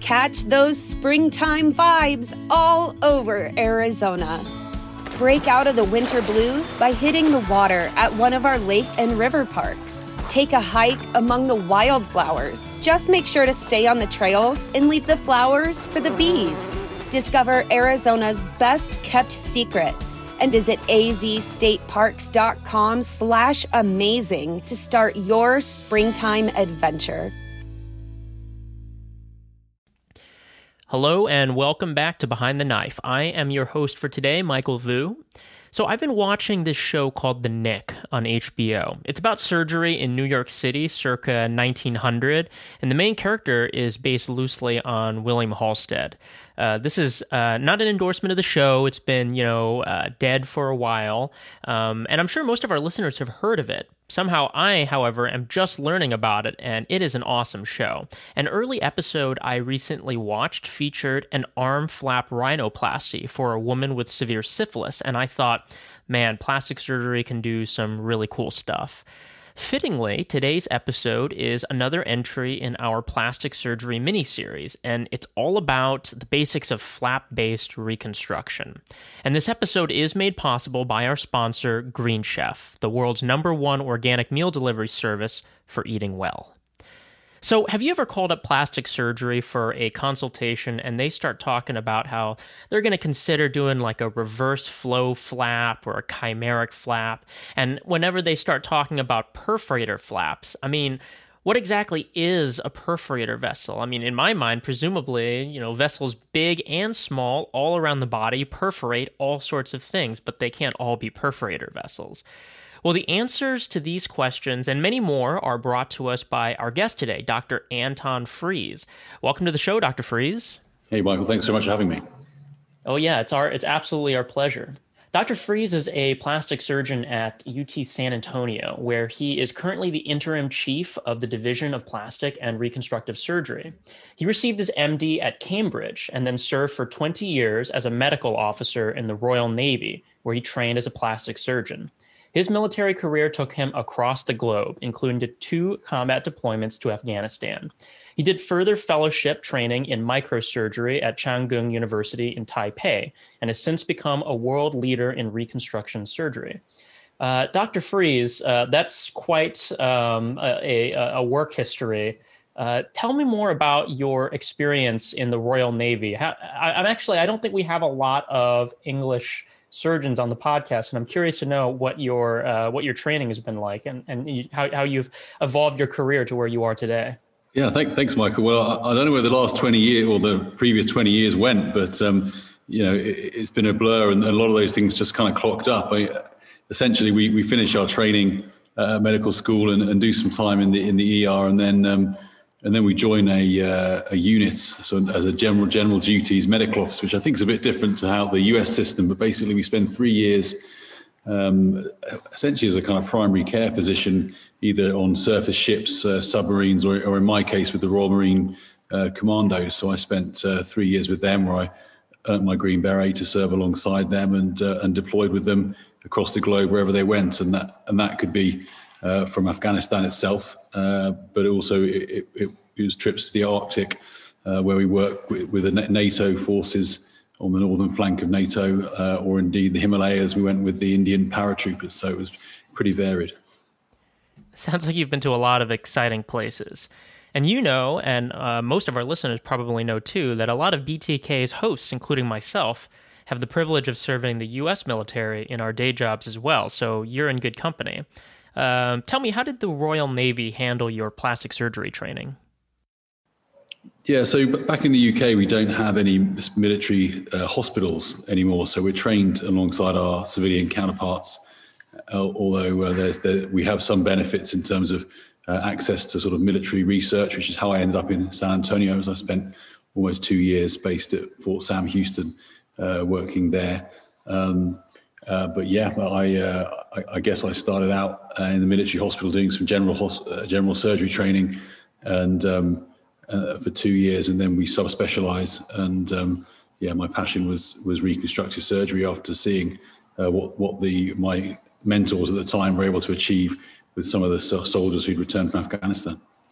Catch those springtime vibes all over Arizona. Break out of the winter blues by hitting the water at one of our lake and river parks. Take a hike among the wildflowers. Just make sure to stay on the trails and leave the flowers for the bees. Discover Arizona's best kept secret and visit azstateparks.com/amazing to start your springtime adventure. Hello and welcome back to Behind the Knife. I am your host for today, Michael Vu. So I've been watching this show called The Knick on HBO. It's about surgery in New York City circa 1900, and the main character is based loosely on William Halsted. This is not an endorsement of the show. It's been, dead for a while, and I'm sure most of our listeners have heard of it. Somehow I, however, am just learning about it, and it is an awesome show. An early episode I recently watched featured an arm flap rhinoplasty for a woman with severe syphilis, and I thought, man, plastic surgery can do some really cool stuff. Fittingly, today's episode is another entry in our plastic surgery miniseries, and it's all about the basics of flap-based reconstruction. And this episode is made possible by our sponsor, Green Chef, the world's #1 organic meal delivery service for eating well. So have you ever called up plastic surgery for a consultation and they start talking about how they're going to consider doing like a reverse flow flap or a chimeric flap? And whenever they start talking about perforator flaps, I mean, what exactly is a perforator vessel? I mean, in my mind, presumably, vessels big and small all around the body perforate all sorts of things, but they can't all be perforator vessels. Well, the answers to these questions and many more are brought to us by our guest today, Dr. Anton Fries. Welcome to the show, Dr. Fries. Hey, Michael. Thanks so much for having me. Oh, yeah, it's absolutely our pleasure. Dr. Fries is a plastic surgeon at UT San Antonio, where he is currently the interim chief of the Division of Plastic and Reconstructive Surgery. He received his MD at Cambridge and then served for 20 years as a medical officer in the Royal Navy, where he trained as a plastic surgeon. His military career took him across the globe, including 2 combat deployments to Afghanistan. He did further fellowship training in microsurgery at Changgung University in Taipei, and has since become a world leader in reconstruction surgery. Dr. Fries, that's quite a work history. Tell me more about your experience in the Royal Navy. I don't think we have a lot of English surgeons on the podcast, and I'm curious to know what your training has been like and how you've evolved your career to where you are today. Yeah, thanks, Michael. Well, I don't know where the last 20 years or the previous 20 years went, but it's been a blur, and a lot of those things just kind of clocked up. Essentially, we finish our training at medical school and do some time in the ER, and then we join a unit, so as a general duties medical officer, which I think is a bit different to how the US system, but basically we spend 3 years essentially as a kind of primary care physician, either on surface ships, submarines, or in my case with the Royal Marine Commandos. So I spent 3 years with them, where I earned my Green Beret to serve alongside them and deployed with them across the globe wherever they went, and that could be from Afghanistan itself, but also it was trips to the Arctic, where we work with the NATO forces on the northern flank of NATO, or indeed the Himalayas. We went with the Indian paratroopers, so it was pretty varied. Sounds like you've been to a lot of exciting places. And and most of our listeners probably know too, that a lot of BTK's hosts, including myself, have the privilege of serving the U.S. military in our day jobs as well, so you're in good company. Tell me, how did the Royal Navy handle your plastic surgery training? Yeah, so back in the UK, we don't have any military hospitals anymore, so we're trained alongside our civilian counterparts, although we have some benefits in terms of access to sort of military research, which is how I ended up in San Antonio, as I spent almost 2 years based at Fort Sam Houston, working there. But yeah, I guess I started out in the military hospital doing some general surgery training, and for 2 years, and then we subspecialize. And my passion was reconstructive surgery after seeing what my mentors at the time were able to achieve with some of the soldiers who'd returned from Afghanistan.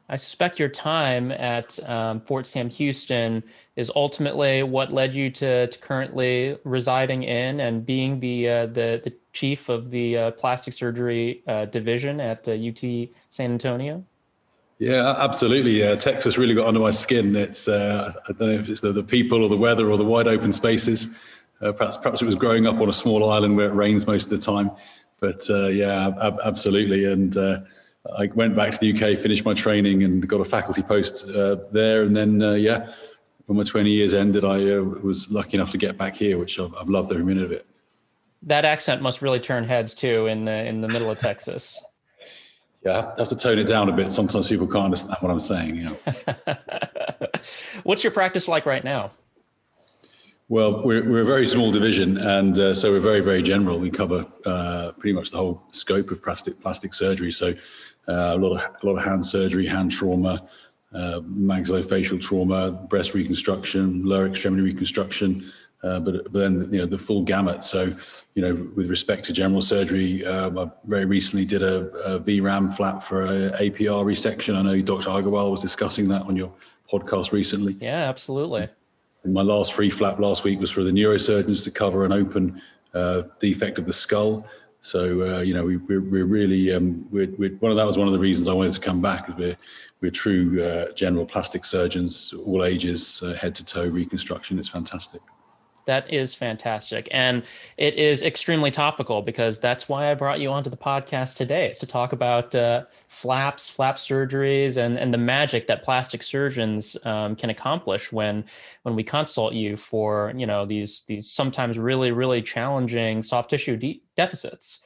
I suspect your time at Fort Sam Houston is ultimately what led you to currently residing in and being the chief of the plastic surgery division at UT San Antonio. Yeah, absolutely. Texas really got under my skin. It's I don't know if it's the people or the weather or the wide open spaces. Perhaps it was growing up on a small island where it rains most of the time. But absolutely. And I went back to the UK, finished my training, and got a faculty post there. And then, when my 20 years ended, I was lucky enough to get back here, which I've loved every minute of it. That accent must really turn heads too in the middle of Texas. Yeah, I have to tone it down a bit. Sometimes people can't understand what I'm saying. What's your practice like right now? Well, we're a very small division, and so we're very, very general. We cover pretty much the whole scope of plastic surgery. So a lot of hand surgery, hand trauma, maxillofacial trauma, breast reconstruction, lower extremity reconstruction, but then the full gamut. So with respect to general surgery, I very recently did a VRAM flap for a APR resection. I know Dr. Agarwal was discussing that on your podcast recently. Yeah, absolutely. And my last free flap last week was for the neurosurgeons to cover an open defect of the skull. So we're really that was one of the reasons I wanted to come back, is we're true general plastic surgeons, all ages, head to toe reconstruction. It's fantastic. That is fantastic. And it is extremely topical, because that's why I brought you onto the podcast today. It's to talk about flap surgeries and the magic that plastic surgeons can accomplish when we consult you for, these sometimes really, really challenging soft tissue deficits.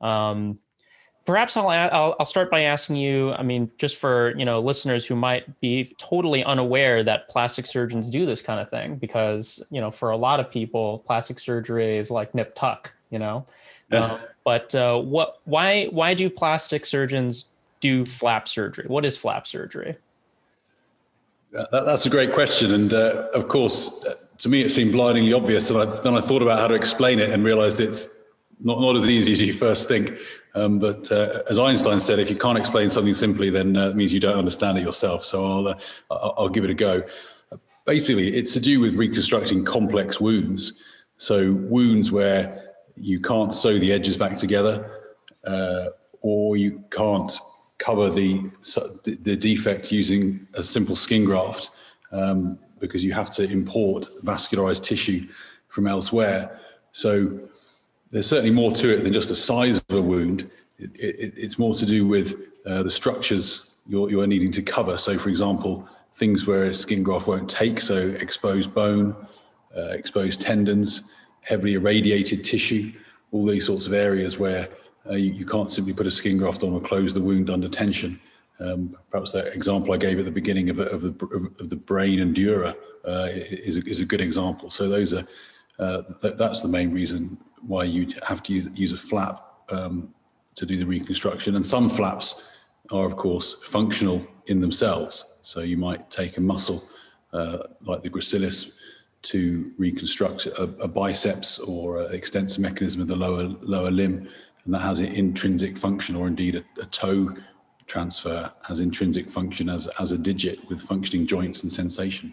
Perhaps I'll start by asking you, just for, listeners who might be totally unaware that plastic surgeons do this kind of thing, because, for a lot of people, plastic surgery is like nip tuck, Yeah. But why do plastic surgeons do flap surgery? What is flap surgery? That's a great question. And of course, to me, it seemed blindingly obvious. And then I thought about how to explain it and realized it's not as easy as you first think. But as Einstein said, if you can't explain something simply, then it means you don't understand it yourself. So I'll give it a go. Basically, it's to do with reconstructing complex wounds. So wounds where you can't sew the edges back together, or you can't cover the defect using a simple skin graft, because you have to import vascularized tissue from elsewhere. So there's certainly more to it than just the size of a wound. It's more to do with the structures you're needing to cover. So, for example, things where a skin graft won't take, so exposed bone, exposed tendons, heavily irradiated tissue, all these sorts of areas where you can't simply put a skin graft on or close the wound under tension. Perhaps that example I gave at the beginning of the brain and dura is a good example. So those are that's the main reason why you have to use a flap to do the reconstruction. And some flaps are, of course, functional in themselves. So you might take a muscle like the gracilis to reconstruct a biceps or an extensor mechanism of the lower limb, and that has an intrinsic function, or indeed a toe transfer has intrinsic function as a digit with functioning joints and sensation.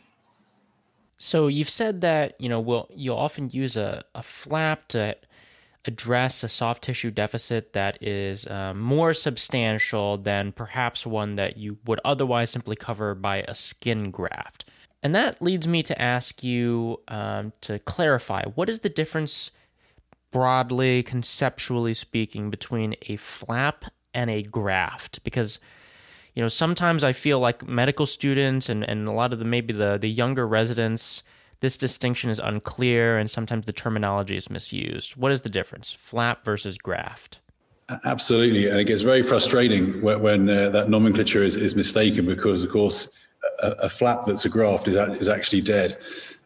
So you've said that, you'll often use a flap to address a soft tissue deficit that is more substantial than perhaps one that you would otherwise simply cover by a skin graft. And that leads me to ask you to clarify, what is the difference, broadly, conceptually speaking, between a flap and a graft? Because sometimes I feel like medical students and a lot of the younger residents, this distinction is unclear, and sometimes the terminology is misused. What is the difference, flap versus graft? Absolutely, and it gets very frustrating when that nomenclature is mistaken, because, of course, a flap that's a graft is actually dead.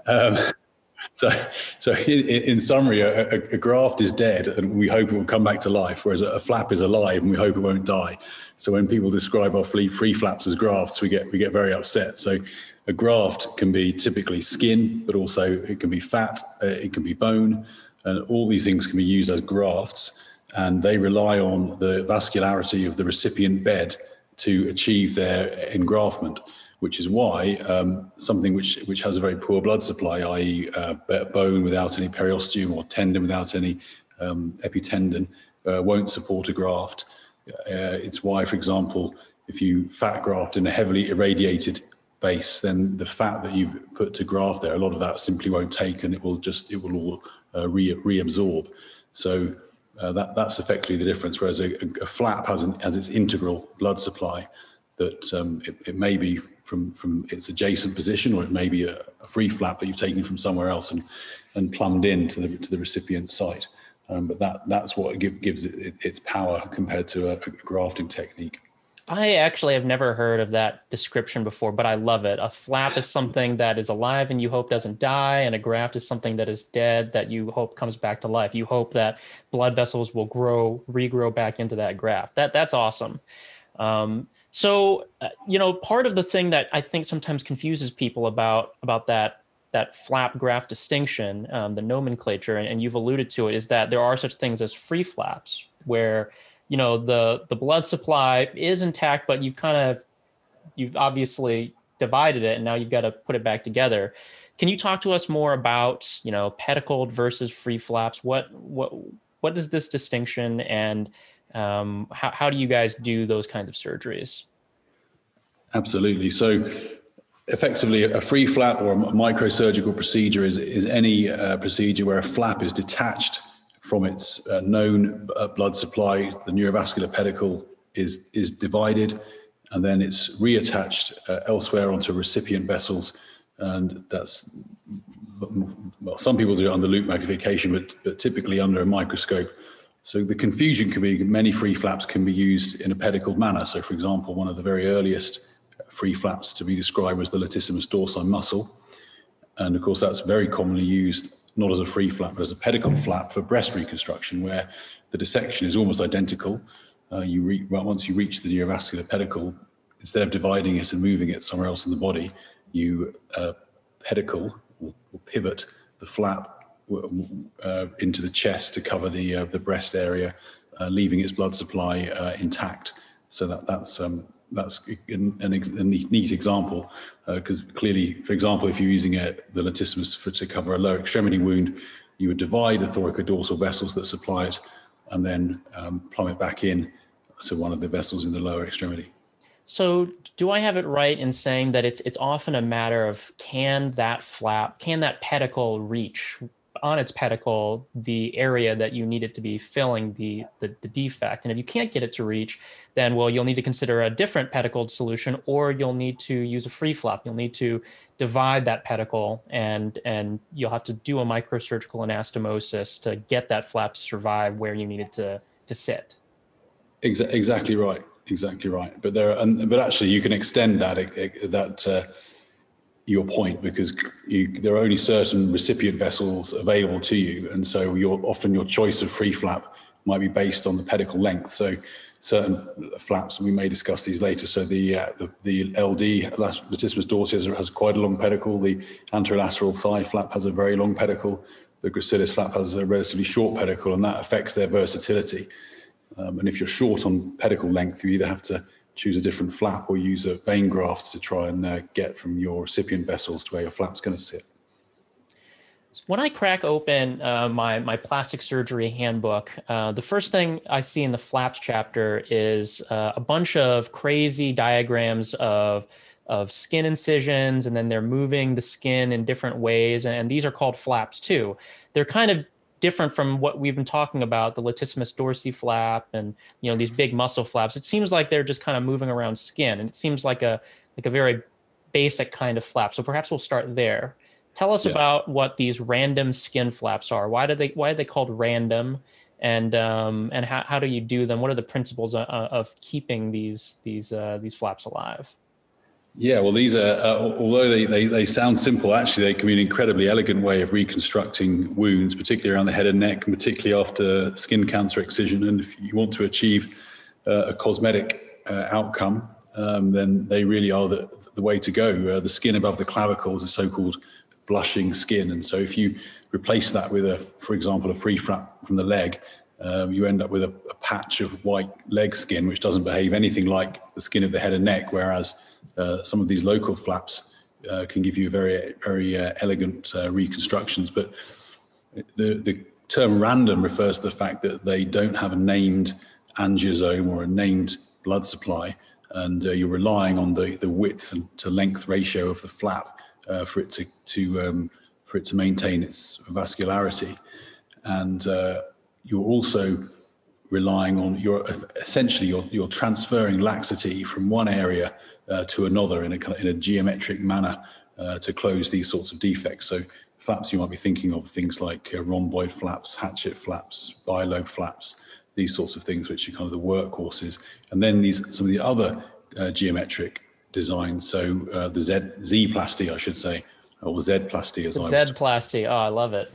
So in summary, a graft is dead, and we hope it will come back to life, whereas a flap is alive, and we hope it won't die. So when people describe our free flaps as grafts, we get very upset. So a graft can be typically skin, but also it can be fat, it can be bone, and all these things can be used as grafts, and they rely on the vascularity of the recipient bed to achieve their engraftment, which is why something which has a very poor blood supply, i.e. bone without any periosteum or tendon without any epitendon, won't support a graft. It's why, for example, if you fat graft in a heavily irradiated base, then the fat that you've put to graft there, a lot of that simply won't take, and it will all reabsorb. So that's effectively the difference. Whereas a flap has its integral blood supply, that it may be from its adjacent position, or it may be a free flap that you've taken from somewhere else and plumbed into the recipient site. But that's what gives it its power compared to a grafting technique. I actually have never heard of that description before, but I love it. A flap is something that is alive and you hope doesn't die, and a graft is something that is dead that you hope comes back to life. You hope that blood vessels will regrow back into that graft. That's awesome. So, part of the thing that I think sometimes confuses people about that flap graft distinction, the nomenclature, and you've alluded to it, is that there are such things as free flaps where the blood supply is intact, but you've obviously divided it, and now you've got to put it back together. Can you talk to us more about pedicled versus free flaps? What is this distinction, and how do you guys do those kinds of surgeries? Absolutely. So effectively, a free flap or a microsurgical procedure is any procedure where a flap is detached from its known blood supply. The neurovascular pedicle is divided, and then it's reattached elsewhere onto recipient vessels. And that's, well, some people do it under loop magnification, but typically under a microscope. So the confusion can be many free flaps can be used in a pedicled manner. So, for example, one of the very earliest free flaps to be described was the latissimus dorsi muscle. And of course, that's very commonly used not as a free flap, but as a pedicled flap for breast reconstruction, where the dissection is almost identical. Once you reach the neurovascular pedicle, instead of dividing it and moving it somewhere else in the body, you pedicle or pivot the flap into the chest to cover the breast area, leaving its blood supply intact. So that's a neat example, because clearly, for example, if you're using the latissimus to cover a lower extremity wound, you would divide the thoracodorsal vessels that supply it, and then plumb it back in to one of the vessels in the lower extremity. So do I have it right in saying that it's often a matter of can that pedicle reach on its pedicle the area that you need it to be filling the defect? And if you can't get it to reach, then you'll need to consider a different pedicled solution, or you'll need to use a free flap. You'll need to divide that pedicle, and you'll have to do a microsurgical anastomosis to get that flap to survive where you need it to sit. Exactly right. But actually, you can extend that your point, because there are only certain recipient vessels available to you, and so often your choice of free flap might be based on the pedicle length. So certain flaps, and we may discuss these later. So the LD, latissimus dorsi, has quite a long pedicle. The anterolateral thigh flap has a very long pedicle. The gracilis flap has a relatively short pedicle, and that affects their versatility. And if you're short on pedicle length, you either have to choose a different flap or use a vein graft to try and get from your recipient vessels to where your flap's going to sit. When I crack open my plastic surgery handbook, the first thing I see in the flaps chapter is a bunch of crazy diagrams of skin incisions, and then they're moving the skin in different ways. And these are called flaps too. They're kind of different from what we've been talking about, the latissimus dorsi flap and these big muscle flaps. It seems like they're just kind of moving around skin, and it seems like a very basic kind of flap. So perhaps we'll start there. Tell us about what these random skin flaps are. Why are they called random, and how do you do them? What are the principles of keeping these flaps alive? Yeah, well, these are, although they sound simple, actually they can be an incredibly elegant way of reconstructing wounds, particularly around the head and neck, and particularly after skin cancer excision. And if you want to achieve a cosmetic outcome, then they really are the way to go. The skin above the clavicle is a so-called blushing skin. And so if you replace that with for example, a free flap from the leg, you end up with a patch of white leg skin, which doesn't behave anything like the skin of the head and neck, whereas some of these local flaps can give you very, very elegant reconstructions. But the term random refers to the fact that they don't have a named angiosome or a named blood supply, and you're relying on the width and to length ratio of the flap for it to maintain its vascularity. And you're also relying on you're transferring laxity from one area to another in a geometric manner to close these sorts of defects. So flaps you might be thinking of things like rhomboid flaps, hatchet flaps, bilobe flaps, these sorts of things, which are kind of the workhorses. And then some of the other geometric designs. So the Z-plasty, I should say, or Z-plasty as I Z-plasty. Oh, I love it.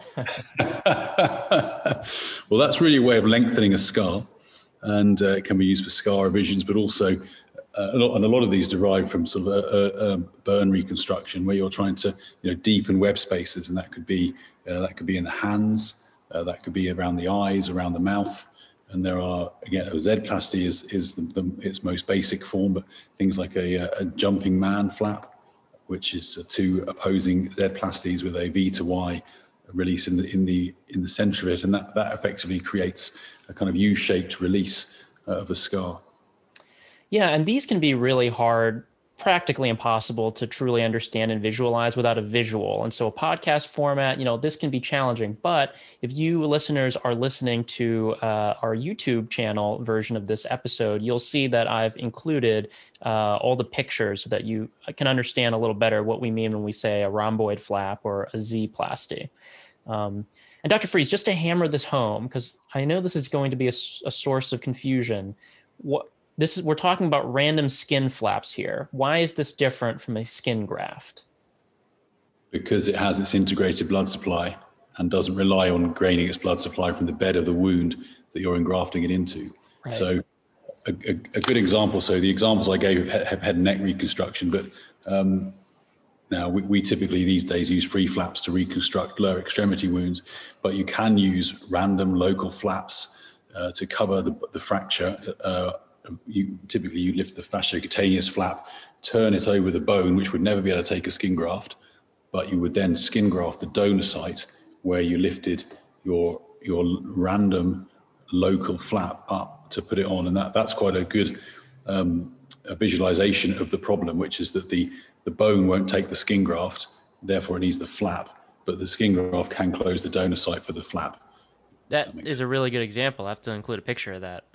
Well, that's really a way of lengthening a scar, and it can be used for scar revisions, but also a lot of these derive from sort of a burn reconstruction, where you're trying to deepen web spaces, and that could be in the hands, that could be around the eyes, around the mouth. And there are, again, Z-plasty is its most basic form, but things like a jumping man flap, which is two opposing Z-plasties with a V to Y release in the center of it, and that effectively creates a kind of U-shaped release of a scar. Yeah, and these can be really hard, practically impossible to truly understand and visualize without a visual. And so a podcast format, this can be challenging. But if you listeners are listening to our YouTube channel version of this episode, you'll see that I've included all the pictures so that you can understand a little better what we mean when we say a rhomboid flap or a Z-plasty. And Dr. Fries, just to hammer this home, because I know this is going to be a source of confusion, we're talking about random skin flaps here. Why is this different from a skin graft? Because it has its integrated blood supply and doesn't rely on draining its blood supply from the bed of the wound that you're engrafting it into. Right. So a good example, so the examples I gave have head and neck reconstruction, but now we typically these days use free flaps to reconstruct lower extremity wounds, but you can use random local flaps to cover the fracture. You lift the fasciocutaneous flap, turn it over the bone, which would never be able to take a skin graft, but you would then skin graft the donor site where you lifted your random local flap up to put it on. And that's quite a good a visualization of the problem, which is that the bone won't take the skin graft, therefore it needs the flap, but the skin graft can close the donor site for the flap. That is a really good example. I have to include a picture of that.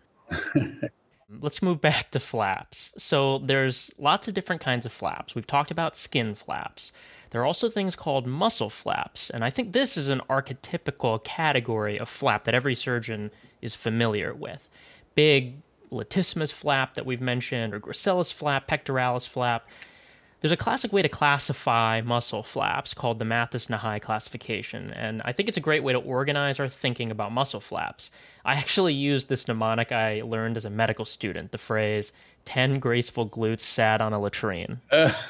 Let's move back to flaps. So there's lots of different kinds of flaps. We've talked about skin flaps. There are also things called muscle flaps, and I think this is an archetypical category of flap that every surgeon is familiar with. Big latissimus flap that we've mentioned, or gracilis flap, pectoralis flap. There's a classic way to classify muscle flaps called the Mathis-Nahai classification, and I think it's a great way to organize our thinking about muscle flaps. I actually used this mnemonic I learned as a medical student, the phrase, 10 graceful glutes sat on a latrine.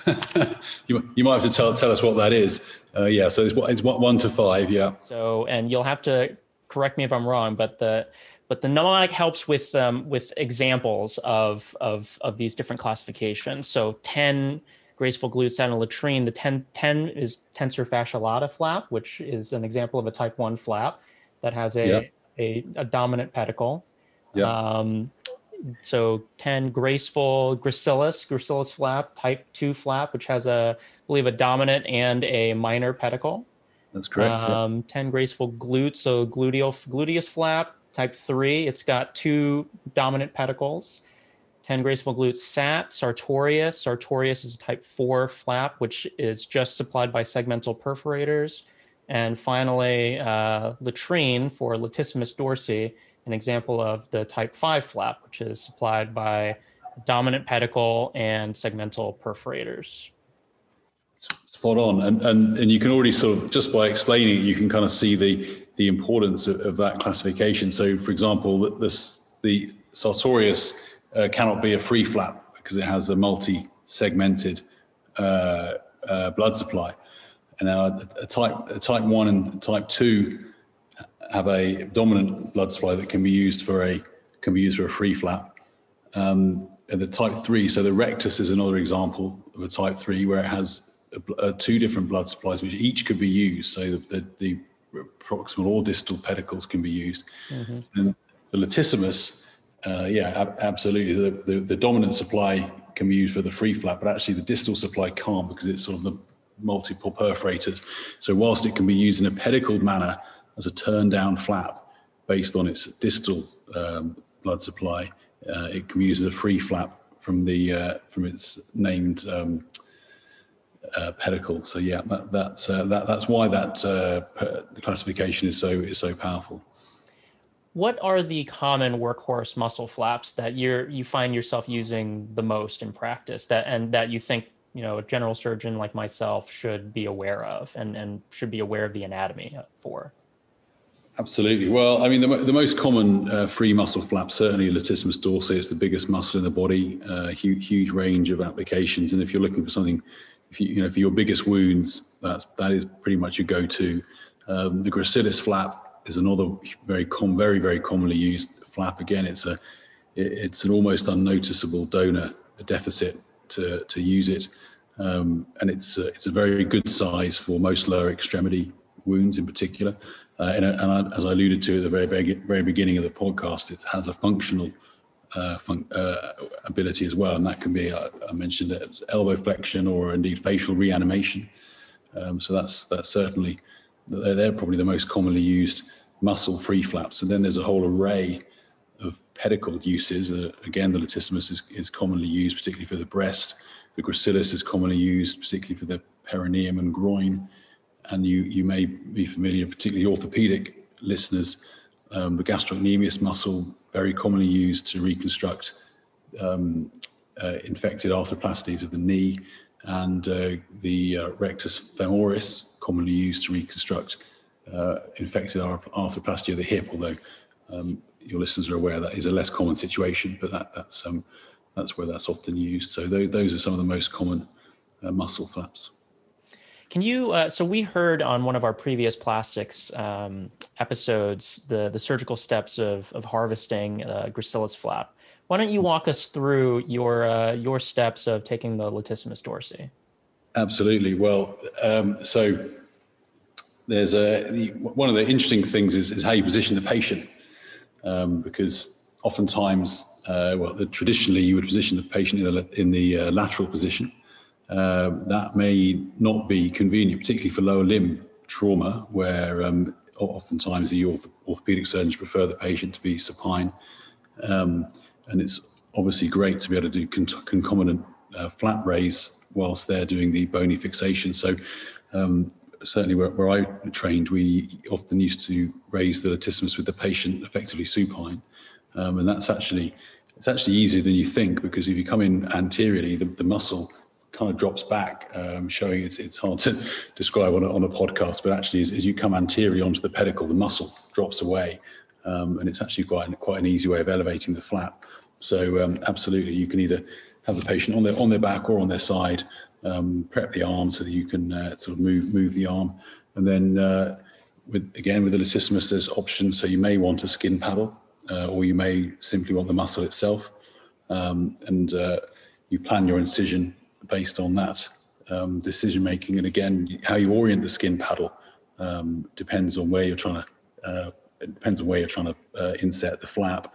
You might have to tell us what that is. Yeah, so it's 1 to 5, yeah. So, and you'll have to correct me if I'm wrong, but the mnemonic helps with examples of these different classifications. So 10 graceful glutes sat on a latrine. The 10 is tensor fasciolata flap, which is an example of a type 1 flap that has a dominant pedicle. Yeah. So 10 graceful gracilis flap, type 2 flap, which has I believe a dominant and a minor pedicle. That's correct. 10 graceful glutes, so gluteus flap, type 3. It's got 2 dominant pedicles. 10 graceful glutes sat, sartorius. Sartorius is a type 4 flap, which is just supplied by segmental perforators. And finally, latrine for latissimus dorsi, an example of the type 5 flap, which is supplied by dominant pedicle and segmental perforators. Spot on. And you can already sort of, just by explaining it, you can kind of see the importance of that classification. So, for example, the sartorius cannot be a free flap because it has a multi-segmented blood supply. And now a type 1 and type 2 have a dominant blood supply that can be used for a free flap. And the type 3, so the rectus is another example of a type 3 where it has two different blood supplies which each could be used. So the proximal or distal pedicles can be used. Mm-hmm. And the latissimus, absolutely. The dominant supply can be used for the free flap, but actually the distal supply can't because it's sort of the multiple perforators. So whilst it can be used in a pedicled manner as a turn down flap based on its distal blood supply, it can be used as a free flap from its named pedicle. So yeah, that's why that classification is so powerful. What are the common workhorse muscle flaps that you find yourself using the most in practice that you think, a general surgeon like myself should be aware of and should be aware of the anatomy for? Absolutely. Well, I mean, the most common free muscle flap, certainly latissimus dorsi. It's the biggest muscle in the body, huge range of applications. And if you're looking for something, for your biggest wounds, that is pretty much your go-to. The gracilis flap is another very commonly used flap. Again, it's an almost unnoticeable donor deficit to use it, and it's a very good size for most lower extremity wounds in particular. And as I alluded to at the very beginning of the podcast, it has a functional ability as well, and that can be, I mentioned it as elbow flexion or indeed facial reanimation. So that's certainly, they're probably the most commonly used muscle free flaps. And then there's a whole array of pedicled uses. Again, the latissimus is commonly used, particularly for the breast. The gracilis is commonly used, particularly for the perineum and groin. And you may be familiar, particularly orthopedic listeners, the gastrocnemius muscle, very commonly used to reconstruct infected arthroplasties of the knee, and the rectus femoris, commonly used to reconstruct infected arthroplasty of the hip, although your listeners are aware that is a less common situation, but that's where that's often used. So those are some of the most common muscle flaps. Can you, so we heard on one of our previous plastics episodes, the surgical steps of harvesting gracilis flap. Why don't you walk us through your steps of taking the latissimus dorsi? Absolutely. Well, so there's one of the interesting things is how you position the patient, because oftentimes, traditionally you would position the patient in the lateral position. That may not be convenient, particularly for lower limb trauma, where oftentimes the orthopedic surgeons prefer the patient to be supine. And it's obviously great to be able to do concomitant flap raise whilst they're doing the bony fixation. So certainly where I trained, we often used to raise the latissimus with the patient effectively supine. And it's actually easier than you think, because if you come in anteriorly, the muscle kind of drops back, showing it's hard to describe on a podcast, but actually as you come anteriorly onto the pedicle, the muscle drops away, and it's actually quite an easy way of elevating the flap. So absolutely, you can either have the patient on their back or on their side, prep the arm so that you can sort of move the arm, and then with the latissimus, there's options. So you may want a skin paddle, or you may simply want the muscle itself, and you plan your incision based on that decision making. And again, how you orient the skin paddle depends on where you're trying to insert the flap.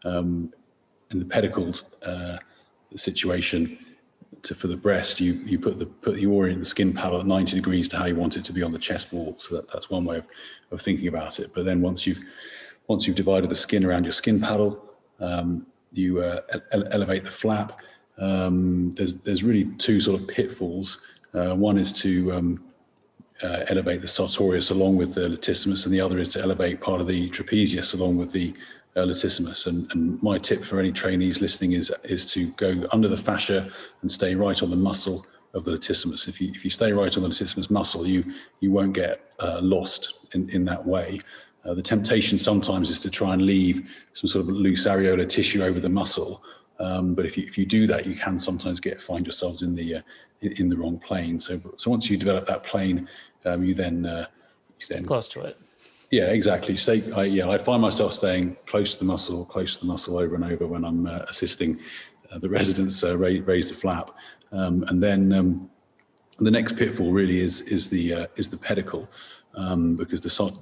In the pedicled situation, for the breast, you orient the skin paddle at 90 degrees to how you want it to be on the chest wall. So that's one way of thinking about it. But then once you've divided the skin around your skin paddle, you elevate the flap. There's really two sort of pitfalls. One is to elevate the sartorius along with the latissimus, and the other is to elevate part of the trapezius along with the latissimus. And my tip for any trainees listening is to go under the fascia and stay right on the muscle of the latissimus. If you stay right on the latissimus muscle, you won't get lost in that way. The temptation sometimes is to try and leave some sort of loose areolar tissue over the muscle. But if you do that, you can sometimes find yourselves in the wrong plane. So once you develop that plane, you then close to it. Yeah, exactly. I find myself staying close to the muscle over and over when I'm assisting the residents raise the flap, and then the next pitfall really is the pedicle, because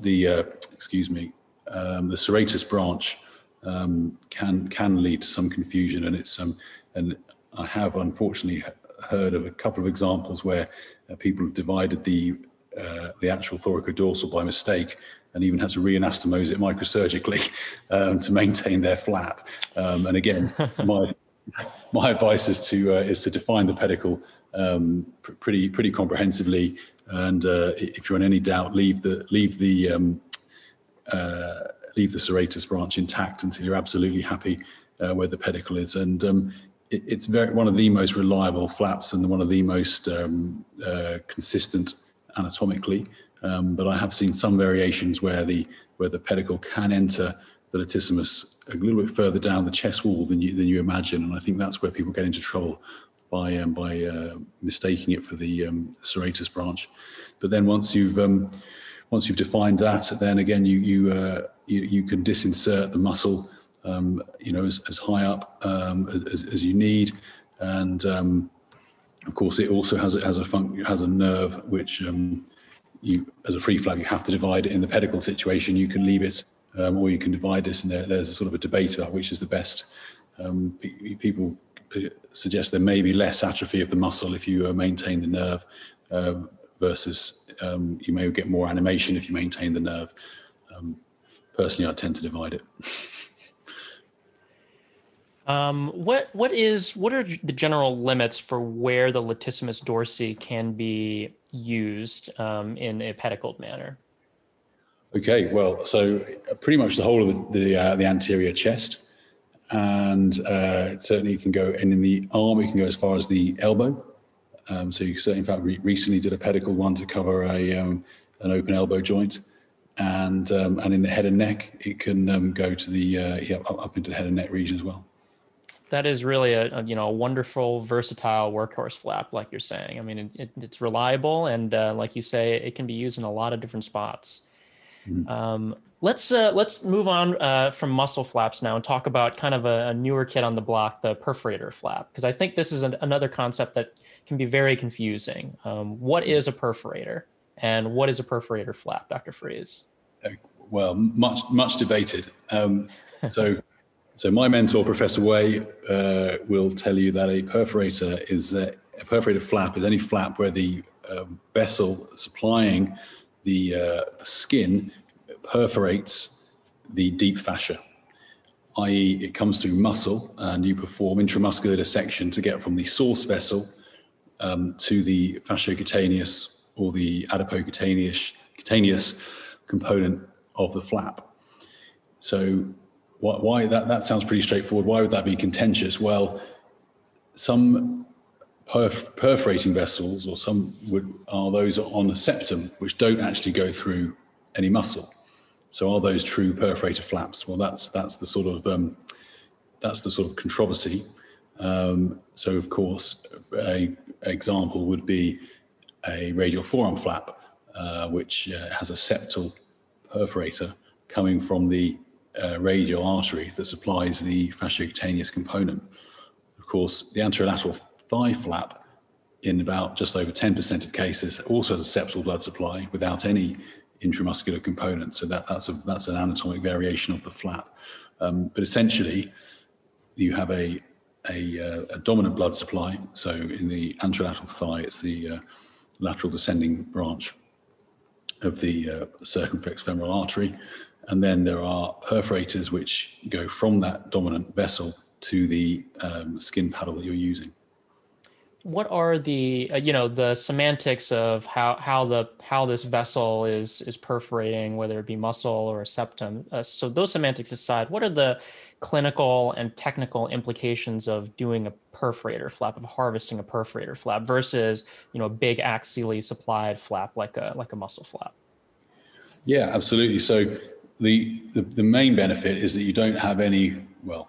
the serratus branch can lead to some confusion, and and I have unfortunately heard of a couple of examples where people have divided the actual thoracodorsal by mistake, and even had to reanastomose it microsurgically to maintain their flap. And again, my advice is to define the pedicle pretty comprehensively, and if you're in any doubt, leave the serratus branch intact until you're absolutely happy where the pedicle is. And it's one of the most reliable flaps and one of the most consistent anatomically. But I have seen some variations where the pedicle can enter the latissimus a little bit further down the chest wall than you imagine, and I think that's where people get into trouble by mistaking it for the serratus branch. But then once you've defined that, then again you can disinsert the muscle, as high up as you need, and of course it also has a nerve which as a free flap you have to divide it. In the pedicle situation, you can leave it, or you can divide it, and there's a sort of a debate about which is the best. People suggest there may be less atrophy of the muscle if you maintain the nerve, versus you may get more animation if you maintain the nerve. Personally, I tend to divide it. What are the general limits for where the latissimus dorsi can be used in a pedicled manner? Okay, well, so pretty much the whole of the anterior chest, and certainly you can go, and in the arm you can go as far as the elbow. So you certainly, in fact, recently did a pedicle one to cover an open elbow joint, and in the head and neck it can go to the up into the head and neck region as well. That is really a wonderful, versatile workhorse flap, like you're saying. I mean, it's reliable, and like you say, it can be used in a lot of different spots. Mm-hmm. Let's move on from muscle flaps now and talk about kind of a newer kid on the block, the perforator flap, because I think this is another concept that can be very confusing. What is a perforator, and what is a perforator flap, Dr. Freese? Well, much debated. So my mentor, Professor Way, will tell you that a perforator flap is any flap where the vessel supplying the skin perforates the deep fascia, i.e. it comes through muscle, and you perform intramuscular dissection to get from the source vessel to the fasciocutaneous or the adipocutaneous component of the flap. So why that sounds pretty straightforward. Why would that be contentious? Well, some perforating vessels, or some are those on a septum which don't actually go through any muscle. So are those true perforator flaps? Well, that's the sort of controversy. So of course, a example would be a radial forearm flap, which has a septal perforator coming from the radial artery that supplies the fasciocutaneous component. Of course, the anterolateral thigh flap, in about just over 10% of cases, also has a septal blood supply without any intramuscular component. So that's an anatomic variation of the flap. But essentially, you have a dominant blood supply. So in the anterolateral thigh, it's the lateral descending branch of the circumflex femoral artery. And then there are perforators which go from that dominant vessel to the skin paddle that you're using. What are the the semantics of how this vessel is perforating, whether it be muscle or a septum? So those semantics aside, what are the clinical and technical implications of doing a perforator flap, of harvesting a perforator flap versus a big axially supplied flap like a muscle flap? Yeah, absolutely. So the main benefit is that you don't have any,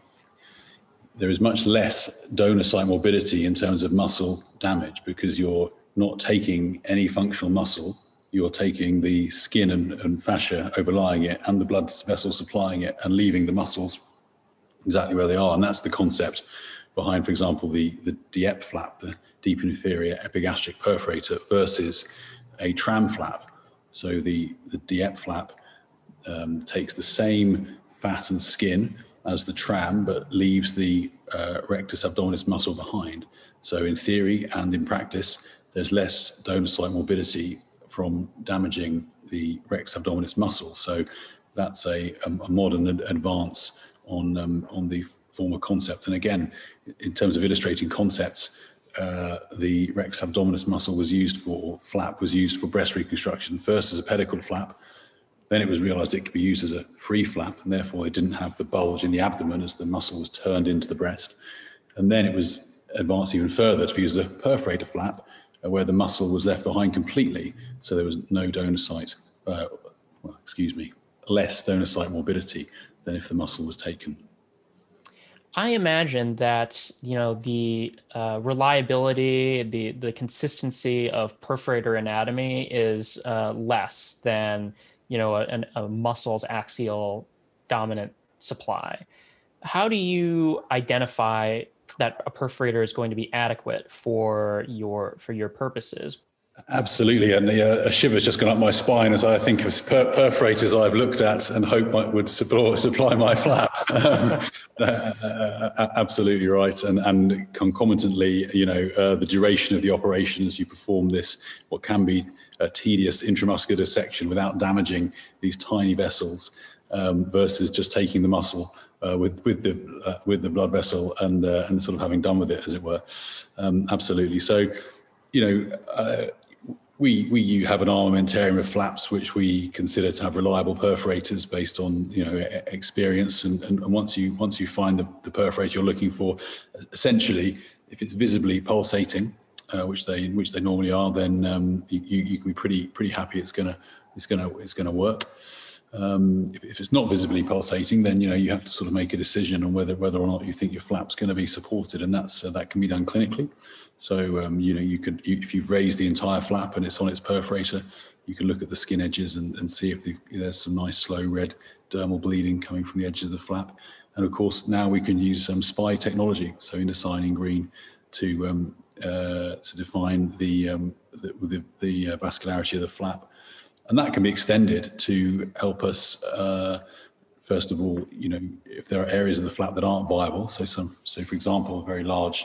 there is much less donor site morbidity in terms of muscle damage, because you're not taking any functional muscle you're taking the skin and fascia overlying it and the blood vessel supplying it and leaving the muscles exactly where they are. And that's the concept behind, for example, the DIEP flap, the deep inferior epigastric perforator, versus a tram flap. So the DIEP flap takes the same fat and skin as the tram, but leaves the rectus abdominis muscle behind. So in theory and in practice, there's less donor site morbidity from damaging the rectus abdominis muscle. So that's a modern advance on the former concept. And again, in terms of illustrating concepts, the rectus abdominis muscle was used for breast reconstruction, first as a pedicle flap. Then it was realized it could be used as a free flap, and therefore it didn't have the bulge in the abdomen as the muscle was turned into the breast. And then it was advanced even further to be used as a perforator flap, where the muscle was left behind completely. So there was no donor site, less donor site morbidity than if the muscle was taken. I imagine that, the reliability, the consistency of perforator anatomy is less than, a muscle's axial dominant supply. How do you identify that a perforator is going to be adequate for your purposes? Absolutely, and a shiver's just gone up my spine as I think of perforators I've looked at and hope would supply my flap. Absolutely right, and concomitantly, the duration of the operation as you perform this, what can be a tedious intramuscular dissection without damaging these tiny vessels, versus just taking the muscle with the blood vessel and sort of having done with it, as it were. Absolutely. So, we have an armamentarium of flaps which we consider to have reliable perforators based on experience, and once you find the perforator you're looking for, essentially, if it's visibly pulsating, which they normally are, then you can be pretty happy it's gonna work. If it's not visibly pulsating, then you have to sort of make a decision on whether or not you think your flap's going to be supported, and that can be done clinically. So you could, if you've raised the entire flap and it's on its perforator, you can look at the skin edges and see if there's some nice slow red dermal bleeding coming from the edges of the flap. And of course, now we can use some SPY technology, so indocyanine green, to define the vascularity of the flap. And that can be extended to help us, first of all, if there are areas of the flap that aren't viable. So for example, a very large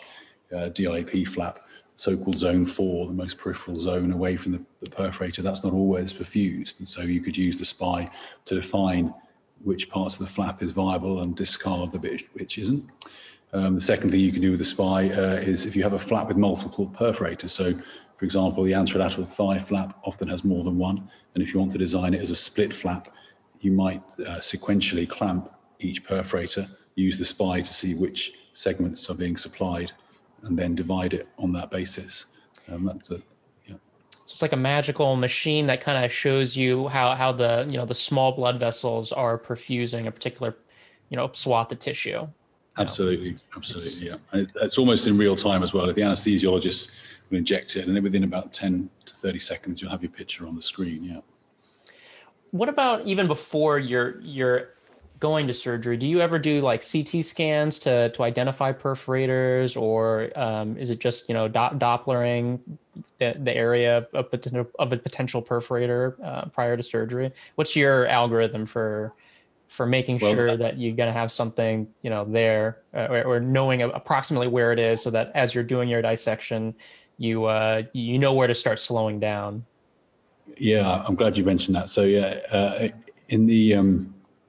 DIP flap, so-called zone 4, the most peripheral zone away from the perforator, that's not always perfused. And so you could use the SPY to define which parts of the flap is viable and discard the bit which isn't. The second thing you can do with the SPY is if you have a flap with multiple perforators. So, for example, the anterolateral thigh flap often has more than one. And if you want to design it as a split flap, you might sequentially clamp each perforator, use the SPY to see which segments are being supplied, and then divide it on that basis. That's it. Yeah. So it's like a magical machine that kind of shows you how the small blood vessels are perfusing a particular swath of tissue. Absolutely, yeah. And it's almost in real time as well. If the anesthesiologist will inject it, and then within about 10 to 30 seconds, you'll have your picture on the screen. Yeah. What about even before you're going to surgery? Do you ever do like CT scans to identify perforators, or is it just Dopplering the area of a potential perforator prior to surgery? What's your algorithm for making sure that you're going to have something there, or knowing approximately where it is, so that as you're doing your dissection, you know where to start slowing down? Yeah, I'm glad you mentioned that. So in the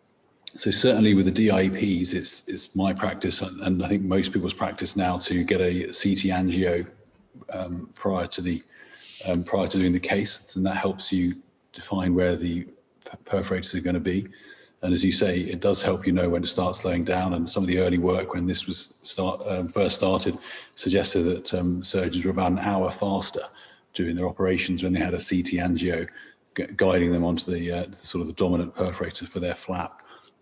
so certainly with the DIEPs, it's my practice, and I think most people's practice now, to get a CT angio prior to doing the case, and that helps you define where the perforators are going to be. And as you say, it does help when to start slowing down. And some of the early work when this was first started suggested that surgeons were about an hour faster doing their operations when they had a CT angio guiding them onto the sort of the dominant perforator for their flap.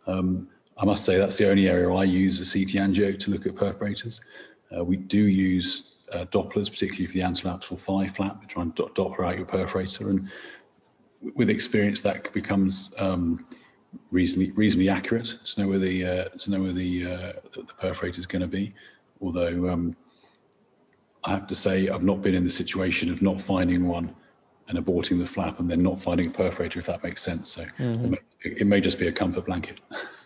I must say that's the only area I use a CT angio to look at perforators. We do use Dopplers, particularly for the anterolateral thigh flap, to try and Doppler out your perforator. And with experience, that becomes reasonably accurate to know where the perforator is going to be. Although I have to say, I've not been in the situation of not finding one and aborting the flap and then not finding a perforator, if that makes sense. So it may just be a comfort blanket.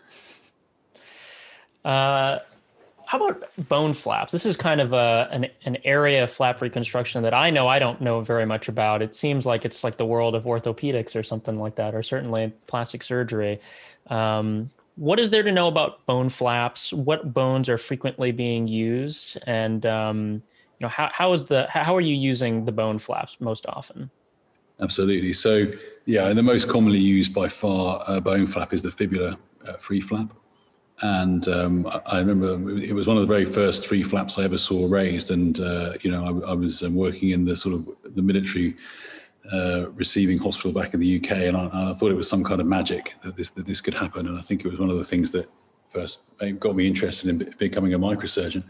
How about bone flaps? This is kind of an area of flap reconstruction that I don't know very much about. It seems like it's like the world of orthopedics or something like that, or certainly plastic surgery. What is there to know about bone flaps? What bones are frequently being used? And how are you using the bone flaps most often? Absolutely. So and the most commonly used by far bone flap is the fibular free flap. And I remember it was one of the very first free flaps I ever saw raised. And, I was working in the sort of the military receiving hospital back in the UK. And I thought it was some kind of magic that this could happen. And I think it was one of the things that first got me interested in becoming a microsurgeon.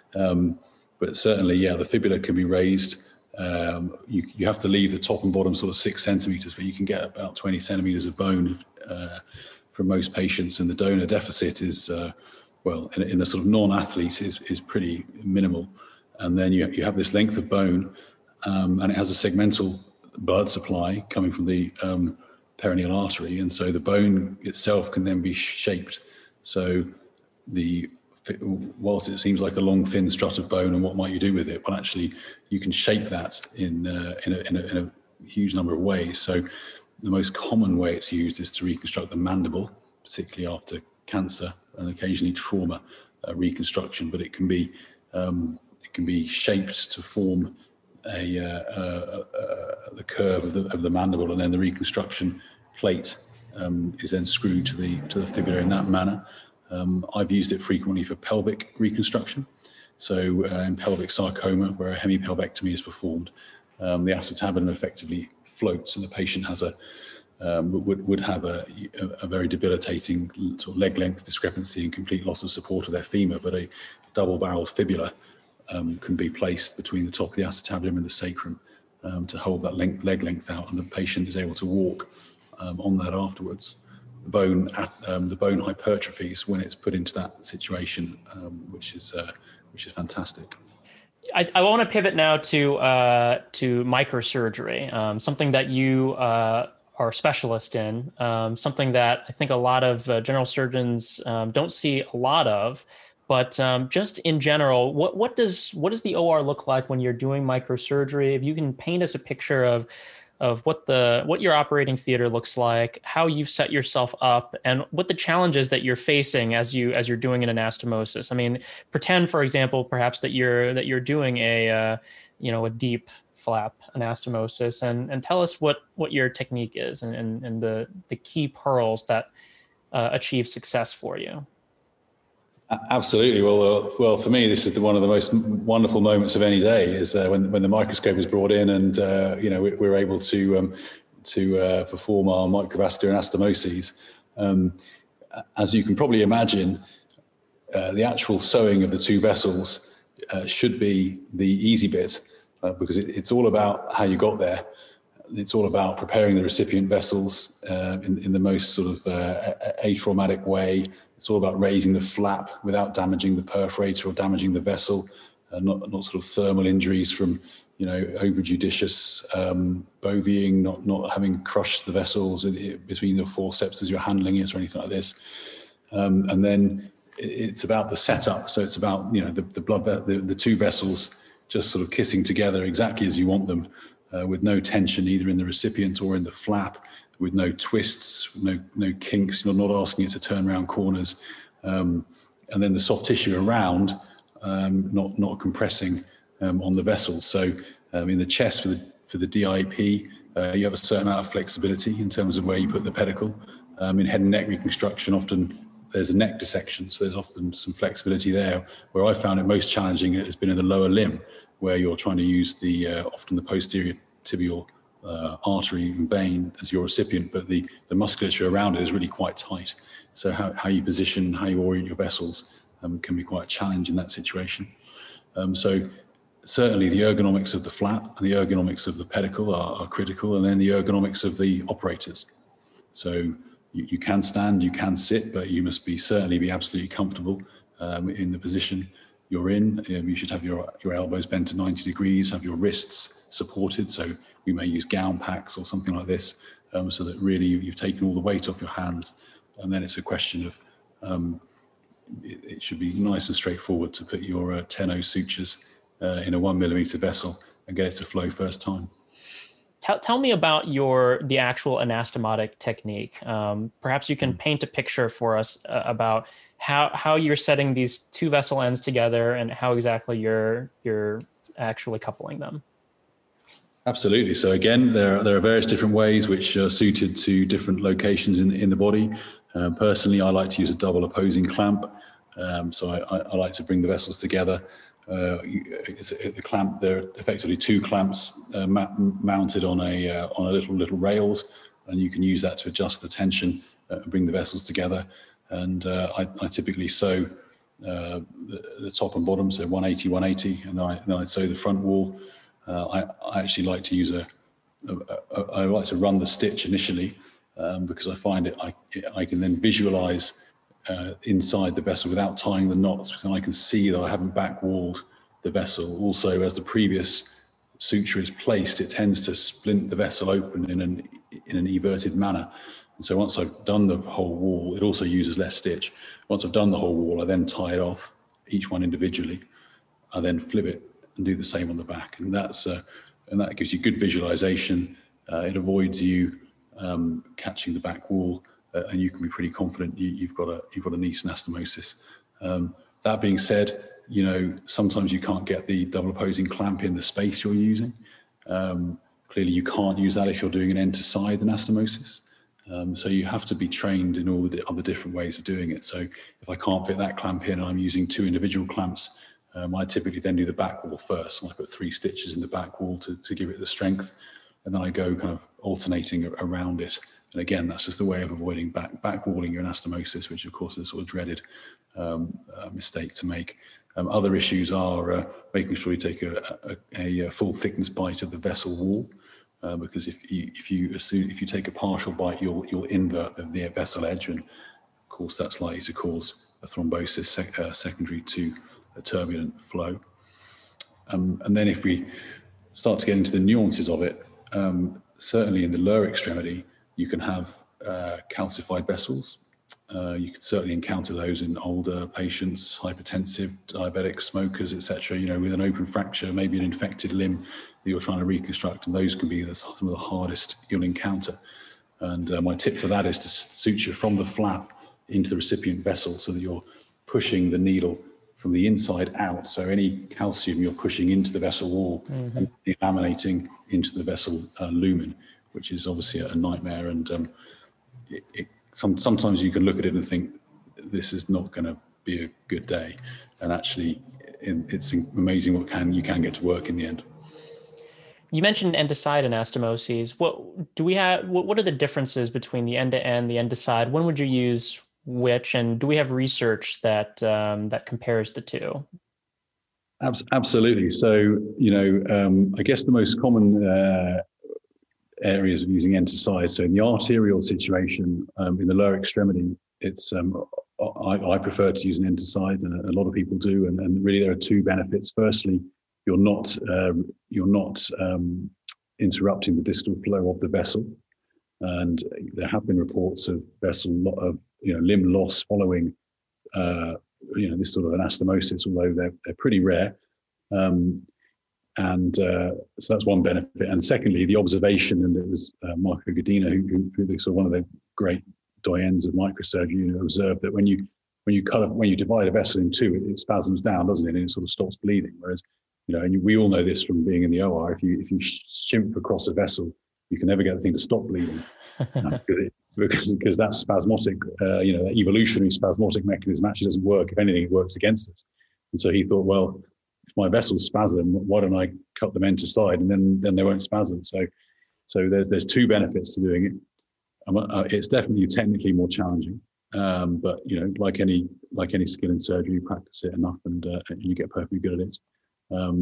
But certainly, the fibula can be raised. You have to leave the top and bottom sort of 6 centimeters, but you can get about 20 centimeters of bone for most patients, and the donor deficit is, in a sort of non-athlete is pretty minimal. And then you have this length of bone, and it has a segmental blood supply coming from the perineal artery, and so the bone itself can then be shaped. So whilst it seems like a long, thin strut of bone, and what might you do with it? Well, actually, you can shape that in a huge number of ways. So the most common way it's used is to reconstruct the mandible, particularly after cancer and occasionally trauma reconstruction. But it can be shaped to form the curve of the mandible, and then the reconstruction plate is then screwed to the fibula in that manner. I've used it frequently for pelvic reconstruction. So in pelvic sarcoma, where a hemipelvectomy is performed, the acetabulum effectively floats, and the patient has would have a very debilitating sort of leg length discrepancy and complete loss of support of their femur. But a double-barreled fibula can be placed between the top of the acetabulum and the sacrum to hold that leg length out, and the patient is able to walk on that afterwards. The bone hypertrophies when it's put into that situation, which is fantastic. I want to pivot now to microsurgery, something that you are a specialist in, something that I think a lot of general surgeons don't see a lot of. But just in general, what does the OR look like when you're doing microsurgery? If you can paint us a picture of what your operating theater looks like, how you've set yourself up, and what the challenges that you're facing as you're doing an anastomosis. I mean, pretend, for example, perhaps that you're doing a deep flap anastomosis, and tell us what your technique is and the key pearls that achieve success for you. Absolutely. Well, for me, this is one of the most wonderful moments of any day is when the microscope is brought in, and we're able to perform our microvascular anastomoses. As you can probably imagine, the actual sewing of the two vessels should be the easy bit because it's all about how you got there. It's all about preparing the recipient vessels in the most sort of atraumatic way. It's all about raising the flap without damaging the perforator or damaging the vessel, not sort of thermal injuries from, overjudicious bovying, not having crushed the vessels between the forceps as you're handling it or anything like this. And then it's about the setup. So it's about, the two vessels just sort of kissing together exactly as you want them, with no tension either in the recipient or in the flap, with no twists, no kinks. You're not asking it to turn around corners, and then the soft tissue around, not compressing on the vessel. So in the chest for the DIP, you have a certain amount of flexibility in terms of where you put the pedicle. In head and neck reconstruction, often there's a neck dissection, so there's often some flexibility there. Where I found it most challenging has been in the lower limb, where you're trying to use often the posterior tibial artery and vein as your recipient, but the musculature around it is really quite tight. So how you position, how you orient your vessels can be quite a challenge in that situation. So certainly the ergonomics of the flap and the ergonomics of the pedicle are critical, and then the ergonomics of the operators. So you can stand, you can sit, but you must certainly be absolutely comfortable in the position you're in. You should have your elbows bent to 90 degrees, have your wrists supported. So we may use gown packs or something like this, so that really you've taken all the weight off your hands. And then it's a question of, it should be nice and straightforward to put your Tenno sutures in a 1 millimeter vessel and get it to flow first time. Tell me about the actual anastomotic technique. Perhaps you can paint a picture for us about how you're setting these two vessel ends together and how exactly you're actually coupling them. Absolutely. So again, there are various different ways which are suited to different locations in the body. Personally, I like to use a double opposing clamp. So I like to bring the vessels together. The clamp, there are effectively two clamps mounted on a little rails, and you can use that to adjust the tension and bring the vessels together. And I typically sew the top and bottom, so 180, 180, and then I sew the front wall. I actually like to use I like to run the stitch initially because I find I can then visualize inside the vessel without tying the knots, because I can see that I haven't back walled the vessel. Also, as the previous suture is placed, it tends to splint the vessel open in an everted manner. And so once I've done the whole wall, it also uses less stitch. Once I've done the whole wall, I then tie it off, each one individually. I then flip it and do the same on the back. And that gives you good visualization. It avoids you catching the back wall, and you can be pretty confident you've got a nice anastomosis. That being said, sometimes you can't get the double opposing clamp in the space you're using. Clearly, you can't use that if you're doing an end-to-side anastomosis. So you have to be trained in all the other different ways of doing it. So if I can't fit that clamp in and I'm using two individual clamps, I typically then do the back wall first, and I put 3 stitches in the back wall to give it the strength, and then I go kind of alternating around it. And again, that's just a way of avoiding back walling your anastomosis, which of course is a sort of dreaded mistake to make. Other issues are making sure you take a full thickness bite of the vessel wall, because if you take a partial bite, you'll invert the vessel edge, and of course that's likely to cause a thrombosis secondary to a turbulent flow. And then if we start to get into the nuances of it, certainly in the lower extremity, you can have calcified vessels. You can certainly encounter those in older patients, hypertensive, diabetic, smokers, etc. With an open fracture, maybe an infected limb that you're trying to reconstruct, and those can be some of the hardest you'll encounter. And my tip for that is to suture from the flap into the recipient vessel, so that you're pushing the needle from the inside out. So any calcium you're pushing into the vessel wall and laminating into the vessel lumen, which is obviously a nightmare. And sometimes you can look at it and think, this is not going to be a good day. And actually, it's amazing what you can get to work in the end. You mentioned end-to-side anastomoses. What are the differences between the end-to-end, the end-to-side? When would you use which, and do we have research that compares the two? Absolutely. So, I guess the most common areas of using end-to-side. So in the arterial situation, in the lower extremity, it's I prefer to use an end-to-side, and a lot of people do. And really, there are two benefits. Firstly, you're not interrupting the distal flow of the vessel, and there have been reports of limb loss following this sort of anastomosis, although they're pretty rare. So that's one benefit. And secondly, the observation, and it was Marco Godina, who was one of the great doyens of microsurgery, observed that when you divide a vessel in two, it spasms down, doesn't it? And it sort of stops bleeding. Whereas, and we all know this from being in the OR, if you shimp across a vessel, you can never get the thing to stop bleeding because that's spasmodic. That evolutionary spasmodic mechanism actually doesn't work. If anything, it works against us. And so he thought, well, if my vessels spasm, why don't I cut them end to side, and then they won't spasm. So there's two benefits to doing it. It's definitely technically more challenging, but like any skill in surgery, you practice it enough, and you get perfectly good at it.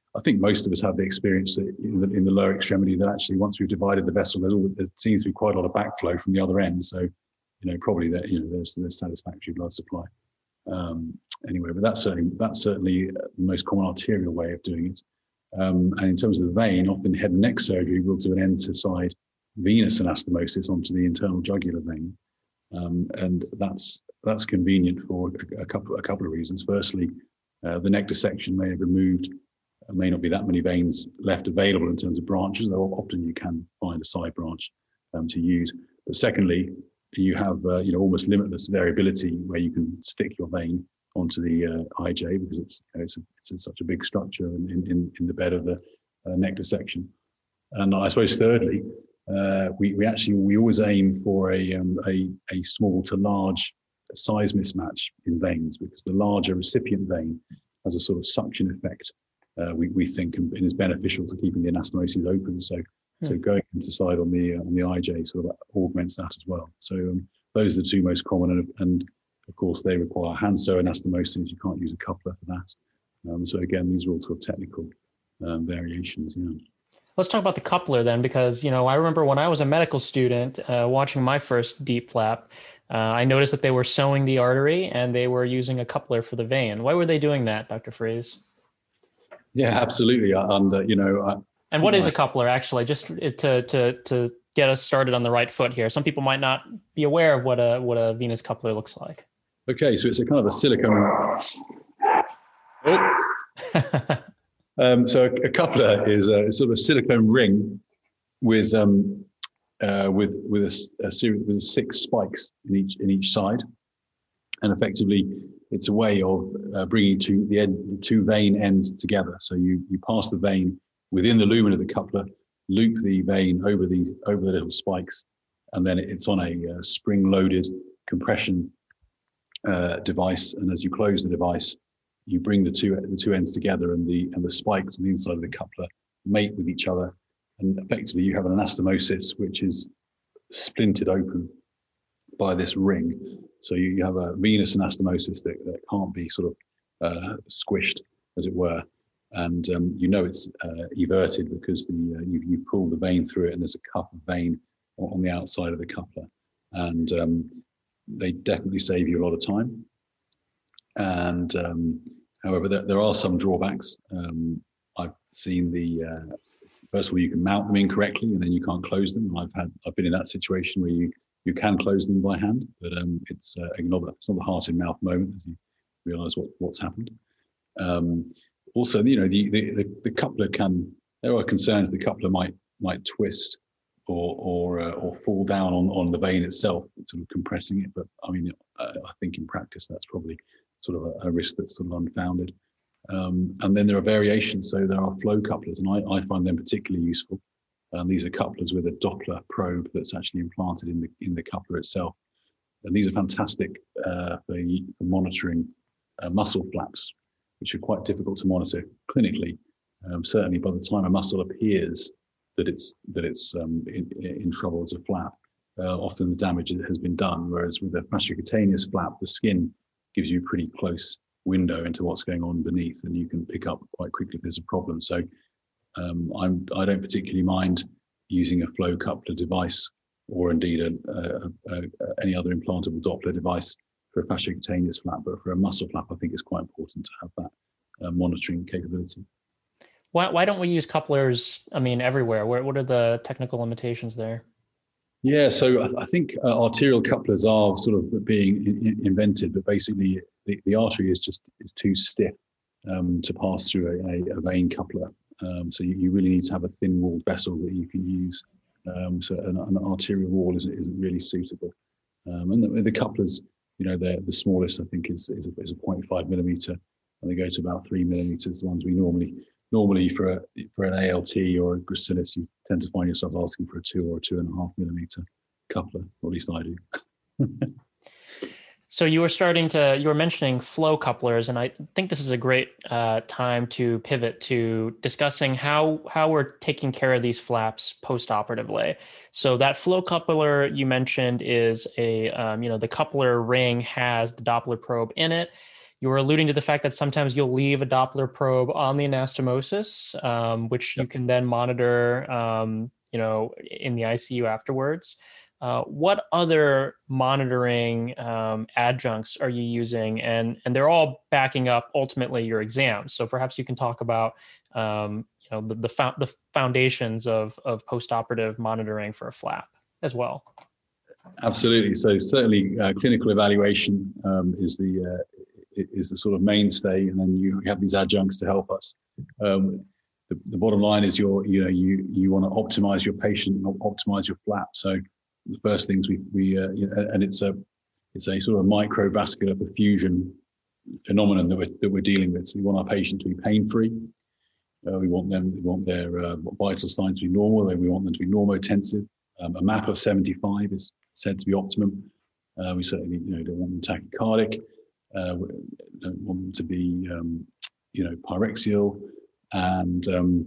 I think most of us have the experience that in the lower extremity that actually once we've divided the vessel, there seems to be quite a lot of backflow from the other end. So, probably that there's satisfactory blood supply. Anyway, but that's certainly the most common arterial way of doing it. And in terms of the vein, often head and neck surgery will do an end-to-side venous anastomosis onto the internal jugular vein, and that's convenient for a couple of reasons. Firstly, the neck dissection may have removed, may not be that many veins left available in terms of branches, though often you can find a side branch to use. But secondly, you have almost limitless variability where you can stick your vein onto the IJ because it's such a big structure in the bed of the neck dissection. And I suppose thirdly, we always aim for a small to large size mismatch in veins, because the larger recipient vein has a sort of suction effect, we think, and is beneficial to keeping the anastomosis open. So going into side on the IJ sort of augments that as well. So those are the two most common, and of course they require hand sew anastomosis. You can't use a coupler for that. So again, these are all sort of technical variations. Yeah. Let's talk about the coupler then, because I remember when I was a medical student watching my first DIEP flap, I noticed that they were sewing the artery and they were using a coupler for the vein. Why were they doing that, Dr. Freese? Yeah, absolutely. And what is a coupler, actually, just to get us started on the right foot here? Some people might not be aware of what a venous coupler looks like. Okay, so it's a kind of a silicone. So a coupler is a sort of a silicone ring with a series with 6 spikes in each side, and effectively it's a way of bringing the two vein ends together. So you pass the vein within the lumen of the coupler, loop the vein over the little spikes, and then it's on a spring-loaded compression device. And as you close the device, you bring the two ends together, and the spikes on the inside of the coupler mate with each other, and effectively you have an anastomosis which is splintered open by this ring. So you have a venous anastomosis that can't be sort of squished, as it were. And it's everted because you pull the vein through it, and there's a cup of vein on the outside of the coupler, and they definitely save you a lot of time. And however, there are some drawbacks. I've seen first of all, you can mount them incorrectly, and then you can't close them. I've been in that situation where you can close them by hand, but it's not the heart in mouth moment as you realise what's happened. Also, the coupler there are concerns the coupler might twist or fall down on the vein itself, sort of compressing it. But I mean, I think in practice that's probably sort of a risk that's sort of unfounded. And then there are variations. So there are flow couplers, and I find them particularly useful. These are couplers with a Doppler probe that's actually implanted in the coupler itself. And these are fantastic for monitoring muscle flaps, which are quite difficult to monitor clinically. Certainly by the time a muscle appears that it's in trouble as a flap, often the damage has been done. Whereas with a fasciocutaneous flap, the skin gives you a pretty close window into what's going on beneath, and you can pick up quite quickly if there's a problem. So I don't particularly mind using a flow coupler device, or indeed any other implantable Doppler device for a fasciocutaneous flap. But for a muscle flap, I think it's quite important to have that monitoring capability. Why don't we use couplers, everywhere? What are the technical limitations there? Yeah, so I think arterial couplers are sort of being invented, but basically the artery is too stiff to pass through a vein coupler. So you really need to have a thin-walled vessel that you can use. So an arterial wall isn't really suitable. And the couplers, the smallest I think is a 0.5 millimeter, and they go to about 3 millimeters. The ones we normally for an ALT or a gracilis, you tend to find yourself asking for a 2 or 2.5 millimeter coupler, or at least I do. So you were mentioning flow couplers, and I think this is a great time to pivot to discussing how we're taking care of these flaps post-operatively. So that flow coupler you mentioned is the coupler ring has the Doppler probe in it. You were alluding to the fact that sometimes you'll leave a Doppler probe on the anastomosis, which you can then monitor, in the ICU afterwards. What other monitoring adjuncts are you using? And they're all backing up ultimately your exams. So perhaps you can talk about the foundations of postoperative monitoring for a flap as well. Absolutely. So certainly clinical evaluation is the sort of mainstay, and then you have these adjuncts to help us. The bottom line is you want to optimize your patient, not optimize your flap. So the first things and it's a sort of microvascular perfusion phenomenon that we're dealing with. So we want our patient to be pain-free. We want their vital signs to be normal. We want them to be normotensive. A MAP of 75 is said to be optimum. We certainly don't want them tachycardic. Don't want them to be pyrexial. And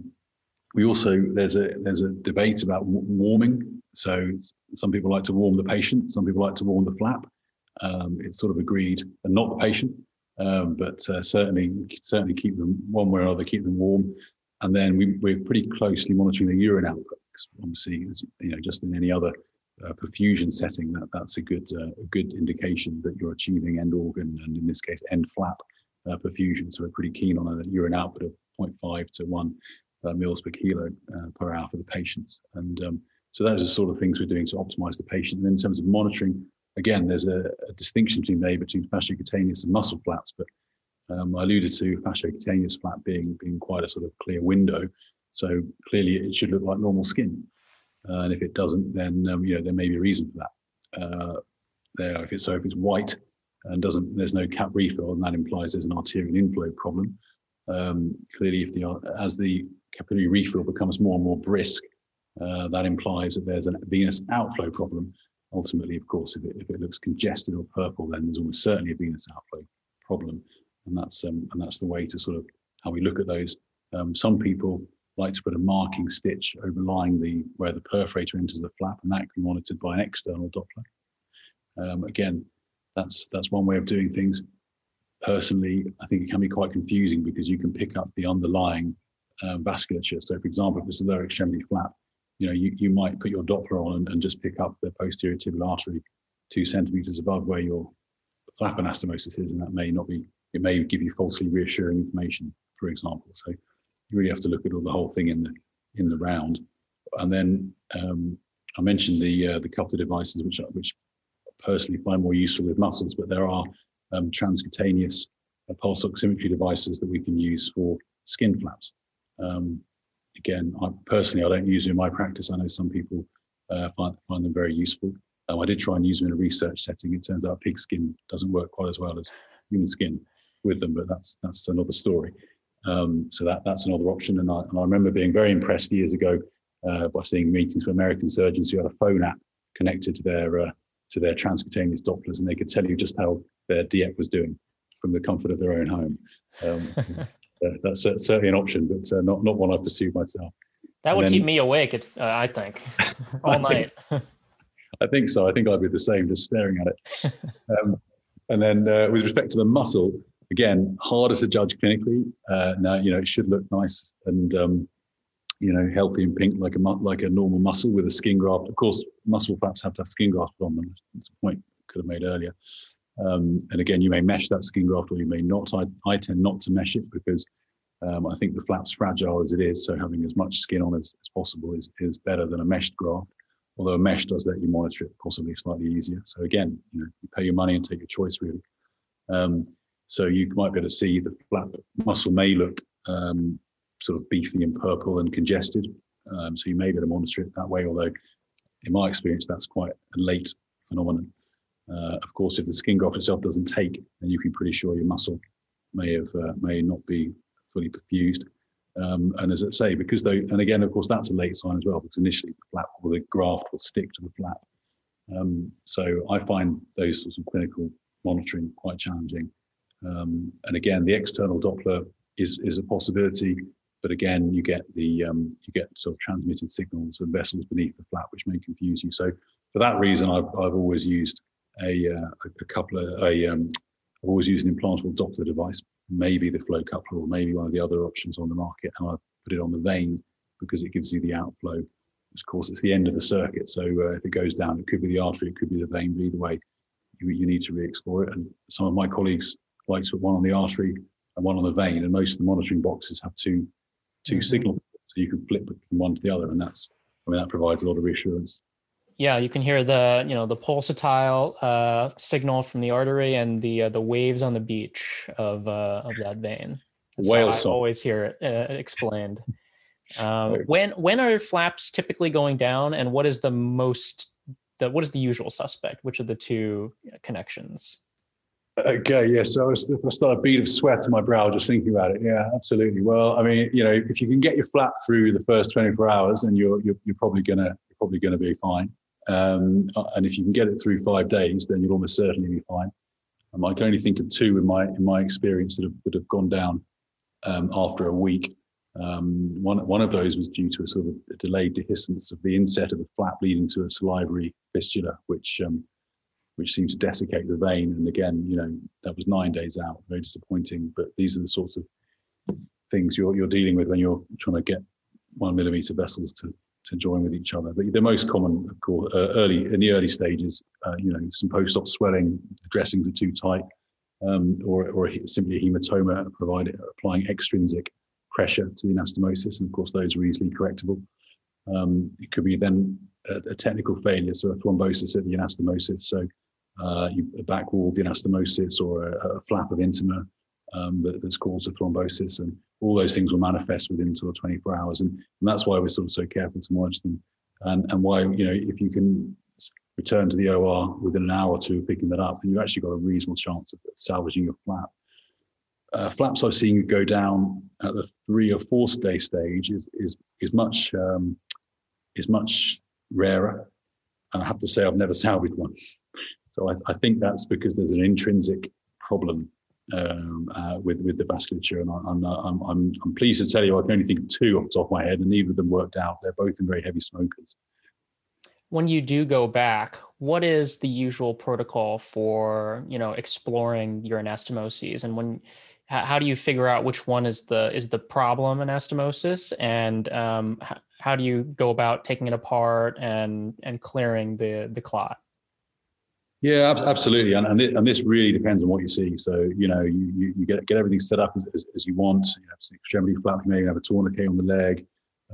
we also there's a debate about warming. So some people like to warm the patient, some people like to warm the flap. It's sort of agreed, and not the patient, but certainly keep them one way or another, keep them warm. And then we're pretty closely monitoring the urine output. Obviously, just in any other perfusion setting, that's a good indication that you're achieving end organ, and in this case end flap perfusion. So we're pretty keen on a urine output of 0.5 to 1 mils per kilo per hour for the patients. And so those are the sort of things we're doing to optimize the patient. And in terms of monitoring, again, there's a distinction between fasciocutaneous and muscle flaps, but I alluded to fasciocutaneous flap being quite a sort of clear window. So clearly it should look like normal skin. And if it doesn't, then there may be a reason for that. If it's white and there's no cap refill, and that implies there's an arterial inflow problem. Clearly, as the capillary refill becomes more and more brisk, that implies that there's a venous outflow problem. Ultimately, of course, if it looks congested or purple, then there's almost certainly a venous outflow problem, and that's the way to sort of how we look at those. Some people like to put a marking stitch overlying where the perforator enters the flap, and that can be monitored by an external Doppler. Again, that's one way of doing things. Personally, I think it can be quite confusing because you can pick up the underlying vasculature. So, for example, if it's a lower extremity flap, you might put your Doppler on and just pick up the posterior tibial artery 2 centimeters above where your flap anastomosis is, and that may not be. It may give you falsely reassuring information, for example. So you really have to look at the whole thing in the round. And then I mentioned the couple of devices which I personally find more useful with muscles, but there are transcutaneous pulse oximetry devices that we can use for skin flaps. Again, I don't use them in my practice. I know some people find them very useful. I did try and use them in a research setting. It turns out pig skin doesn't work quite as well as human skin with them, but that's another story. So that's another option. And I remember being very impressed years ago by seeing meetings with American surgeons who had a phone app connected to their transcutaneous Dopplers, and they could tell you just how their DX was doing from the comfort of their own home. That's certainly an option, but not one I pursued myself. That would keep me awake, I think, all night. I think so. I think I'd be the same, just staring at it. And then with respect to the muscle, again, harder to judge clinically. Now, it should look nice and healthy and pink like a normal muscle with a skin graft. Of course, muscle flaps have to have skin grafts on them. That's a point I could have made earlier. And again, you may mesh that skin graft or you may not. I tend not to mesh it because I think the flap's fragile as it is. So having as much skin on as possible is better than a meshed graft. Although a mesh does let you monitor it possibly slightly easier. So again, you pay your money and take your choice really. So you might be able to see the flap muscle may look sort of beefy and purple and congested. So you may be able to monitor it that way, although in my experience, that's quite a late phenomenon. Of course, if the skin graft itself doesn't take, then you can be pretty sure your muscle may not be fully perfused. And as I say, and again, of course, that's a late sign as well, because initially the flap or the graft will stick to the flap. So I find those sorts of clinical monitoring quite challenging. And again, the external Doppler is a possibility, but again, you get sort of transmitted signals and vessels beneath the flap, which may confuse you. So for that reason, I've always used a I've always used an implantable Doppler device, maybe the flow coupler or maybe one of the other options on the market, and I put it on the vein because it gives you the outflow. Of course, it's the end of the circuit, so if it goes down, it could be the artery, it could be the vein, but either way, you need to re-explore it. And some of my colleagues like to put one on the artery and one on the vein, and most of the monitoring boxes have two signal, so you can flip from one to the other, and that provides a lot of reassurance. Yeah, you can hear the pulsatile signal from the artery and the waves on the beach of that vein. That's Whale how I song. always hear it explained. When are flaps typically going down, and what is the usual suspect? Which of the two connections? Okay, yeah. So I start a bead of sweat on my brow just thinking about it. Yeah, absolutely. Well, I mean, if you can get your flap through the first 24 hours, then you're probably gonna be fine. And if you can get it through 5 days, then you'll almost certainly be fine. I can only think of two in my experience that have gone down after a week. One of those was due to a sort of a delayed dehiscence of the inset of the flap, leading to a salivary fistula, which seemed to desiccate the vein. And again, that was 9 days out. Very disappointing. But these are the sorts of things you're dealing with when you're trying to get 1 millimeter vessels to join with each other. But the most common, of course, in the early stages, some post-op swelling, the dressings are too tight, or simply a hematoma, applying extrinsic pressure to the anastomosis, and of course those are easily correctable. It could be then a technical failure, so a thrombosis at the anastomosis, so a back wall of the anastomosis, or a flap of intima that's caused a thrombosis, and all those things will manifest within sort of 24 hours, and that's why we're sort of so careful to monitor them, and why if you can return to the OR within an hour or two of picking that up, then you've actually got a reasonable chance of salvaging your flap. Flaps I've seen go down at the 3 or 4 day stage is much rarer, and I have to say I've never salvaged one. So I think that's because there's an intrinsic problem with the vasculature, and I'm pleased to tell you I can only think of 2 off the top of my head, and neither of them worked out. They're both in very heavy smokers. When you do go back, what is the usual protocol for exploring your anastomoses, and how do you figure out which one is the problem anastomosis, and how do you go about taking it apart and clearing the clot? Yeah, absolutely, and this really depends on what you see. So you get everything set up as you want. You have an extremity flap, you may have a tourniquet on the leg.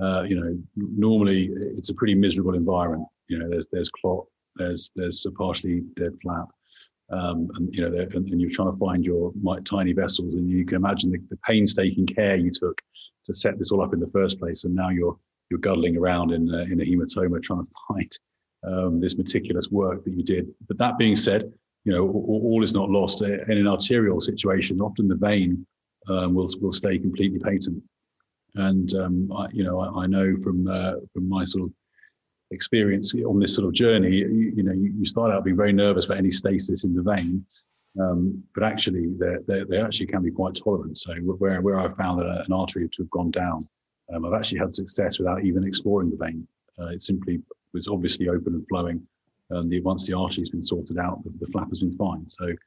Normally it's a pretty miserable environment. There's clot, there's a partially dead flap, and you're trying to find your tiny vessels, and you can imagine the painstaking care you took to set this all up in the first place, and now you're guddling around in a hematoma trying to find this meticulous work that you did. But that being said, all is not lost. In an arterial situation, often the vein will stay completely patent. And I know from my sort of experience on this sort of journey, you start out being very nervous about any stasis in the vein, but actually they actually can be quite tolerant. So where I found that an artery to have gone down, I've actually had success without even exploring the vein. It simply was obviously open and flowing. Once the artery's been sorted out, the flap has been fine.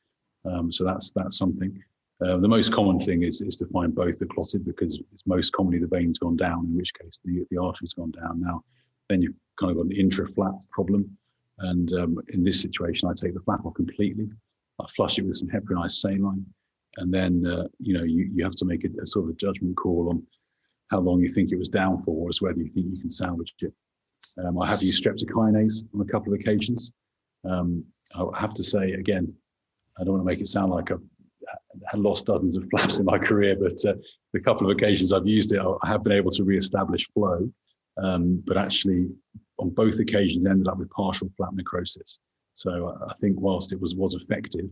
So that's something. The most common thing is to find both are clotted, because it's most commonly the vein's gone down, in which case the artery's gone down. Now, then you've kind of got an intra-flap problem. And in this situation, I take the flap off completely. I flush it with some heparinized saline. And then, you have to make a sort of a judgment call on how long you think it was down for, as whether you think you can salvage it. I have used streptokinase on a couple of occasions. I have to say, again, I don't want to make it sound like I've had lost dozens of flaps in my career, but the couple of occasions I've used it, I have been able to re-establish flow. But actually, on both occasions, ended up with partial flap necrosis. So I think whilst it was effective,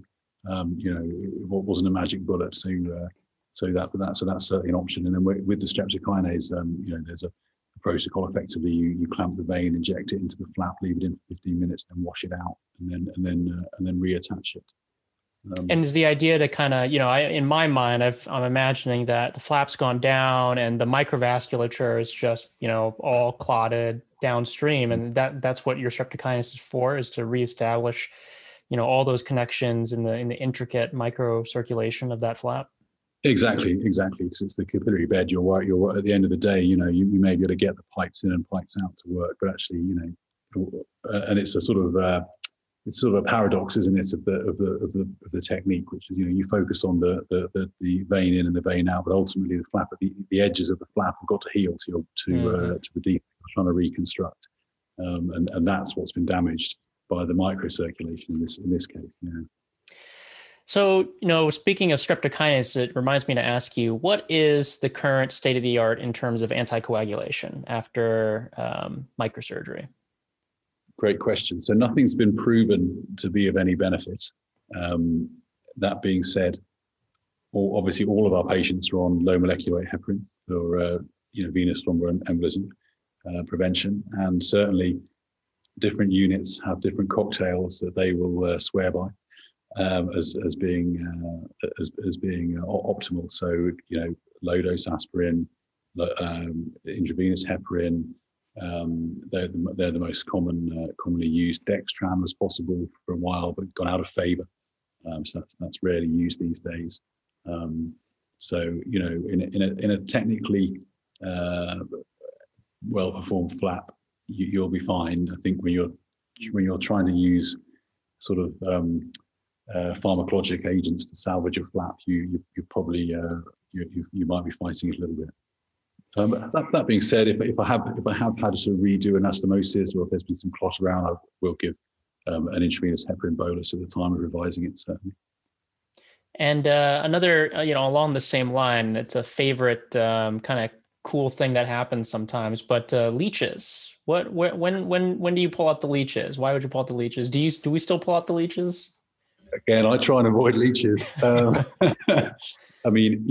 it wasn't a magic bullet. So that's certainly an option. And then with the streptokinase, there's a protocol. Effectively, you clamp the vein, inject it into the flap, leave it in for 15 minutes, then wash it out, and then reattach it. And is the idea to kind of, in my mind, I'm imagining that the flap's gone down and the microvasculature is just, all clotted downstream, and that's what your streptokinase is for, is to reestablish all those connections in the intricate microcirculation of that flap? Exactly, because it's the capillary bed. You're right. At the end of the day, you may be able to get the pipes in and pipes out to work, but actually, and it's a sort of a paradox, isn't it, of the technique, which is you focus on the vein in and the vein out, but ultimately the flap, the edges of the flap have got to heal to the defect you're trying to reconstruct, and that's what's been damaged by the microcirculation in this case. Yeah. So, speaking of streptokinase, it reminds me to ask you, what is the current state of the art in terms of anticoagulation after microsurgery? Great question. So nothing's been proven to be of any benefit. That being said, obviously all of our patients are on low molecular weight heparin for venous thromboembolism prevention, and certainly different units have different cocktails that they will swear by as being optimal. So low dose aspirin, intravenous heparin. They're the most commonly used. Dextran was possible for a while, but gone out of favor. So that's rarely used these days. So in a technically well performed flap, you'll be fine. I think when you're trying to use sort of pharmacologic agents to salvage a flap, you probably you might be fighting it a little bit. That being said, if I have had to redo anastomosis, or if there's been some clot around, I will give an intravenous heparin bolus at the time of revising it, certainly. And another, along the same line, it's a favorite kind of cool thing that happens sometimes, but leeches. When do you pull out the leeches? Why would you pull out the leeches? Do we still pull out the leeches? Again, I try and avoid leeches. I mean,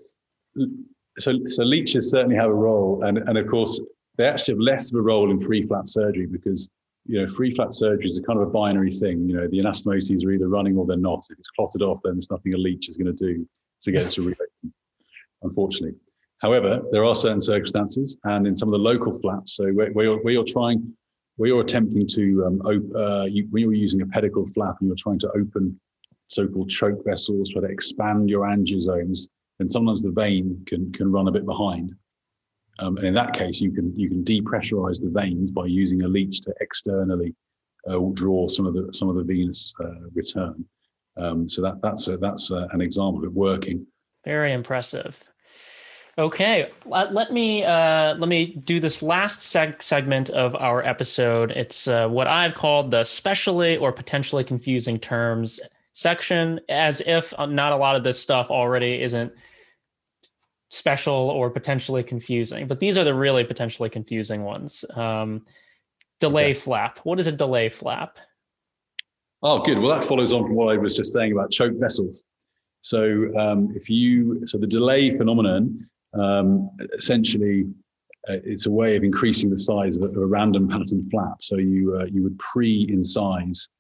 So leeches certainly have a role, and of course they actually have less of a role in free flap surgery, because free flap surgery is a kind of a binary thing. The anastomoses are either running or they're not. If it's clotted off, then there's nothing a leech is going to do to get it to reopen, unfortunately. However, there are certain circumstances, and in some of the local flaps, so where you're attempting to when you're using a pedicle flap and you're trying to open so-called choke vessels, try to expand your angiosomes, and sometimes the vein can run a bit behind. And in that case, you can depressurize the veins by using a leech to externally draw some of the venous return. So that's an example of it working. Very impressive. Okay, let me do this last segment of our episode. It's what I've called the specially or potentially confusing terms section, as if not a lot of this stuff already isn't special or potentially confusing, but these are the really potentially confusing ones. Delay flap. What is a delay flap? Oh, good. Well, that follows on from what I was just saying about choke vessels. So the delay phenomenon, essentially, it's a way of increasing the size of a random pattern flap. So you would pre-incise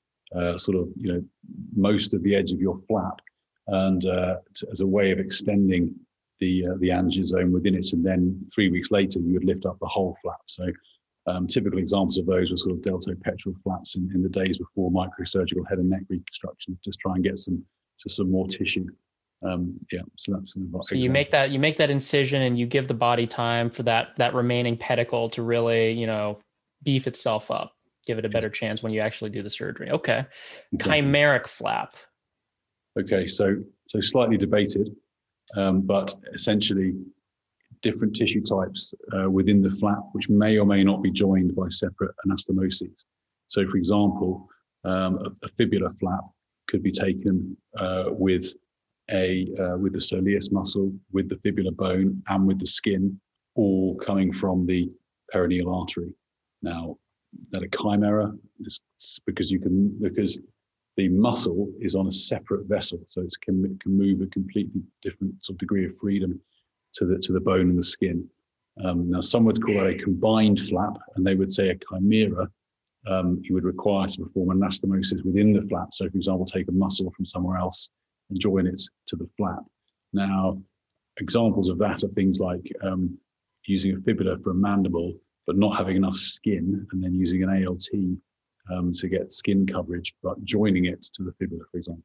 most of the edge of your flap, and as a way of extending the angiosome within it, and then 3 weeks later you would lift up the whole flap. So typical examples of those were sort of deltopetroral flaps in the days before microsurgical head and neck reconstruction, just try and get some more tissue. So that's so you make that incision, and you give the body time for that remaining pedicle to really beef itself up, give it a better chance when you actually do the surgery. Okay. Exactly. Chimeric flap. Okay, so slightly debated, but essentially different tissue types within the flap, which may or may not be joined by separate anastomoses. So, for example, a fibular flap could be taken with the soleus muscle, with the fibular bone, and with the skin, all coming from the perineal artery. Now, that a chimera is because the muscle is on a separate vessel, so it can move a completely different sort of degree of freedom to the bone and the skin. Now, some would call that a combined flap, and they would say a chimera. You would require to perform anastomosis within the flap. So, for example, take a muscle from somewhere else and join it to the flap. Now, examples of that are things like using a fibula for a mandible, but not having enough skin, and then using an ALT to get skin coverage, but joining it to the fibula, for example.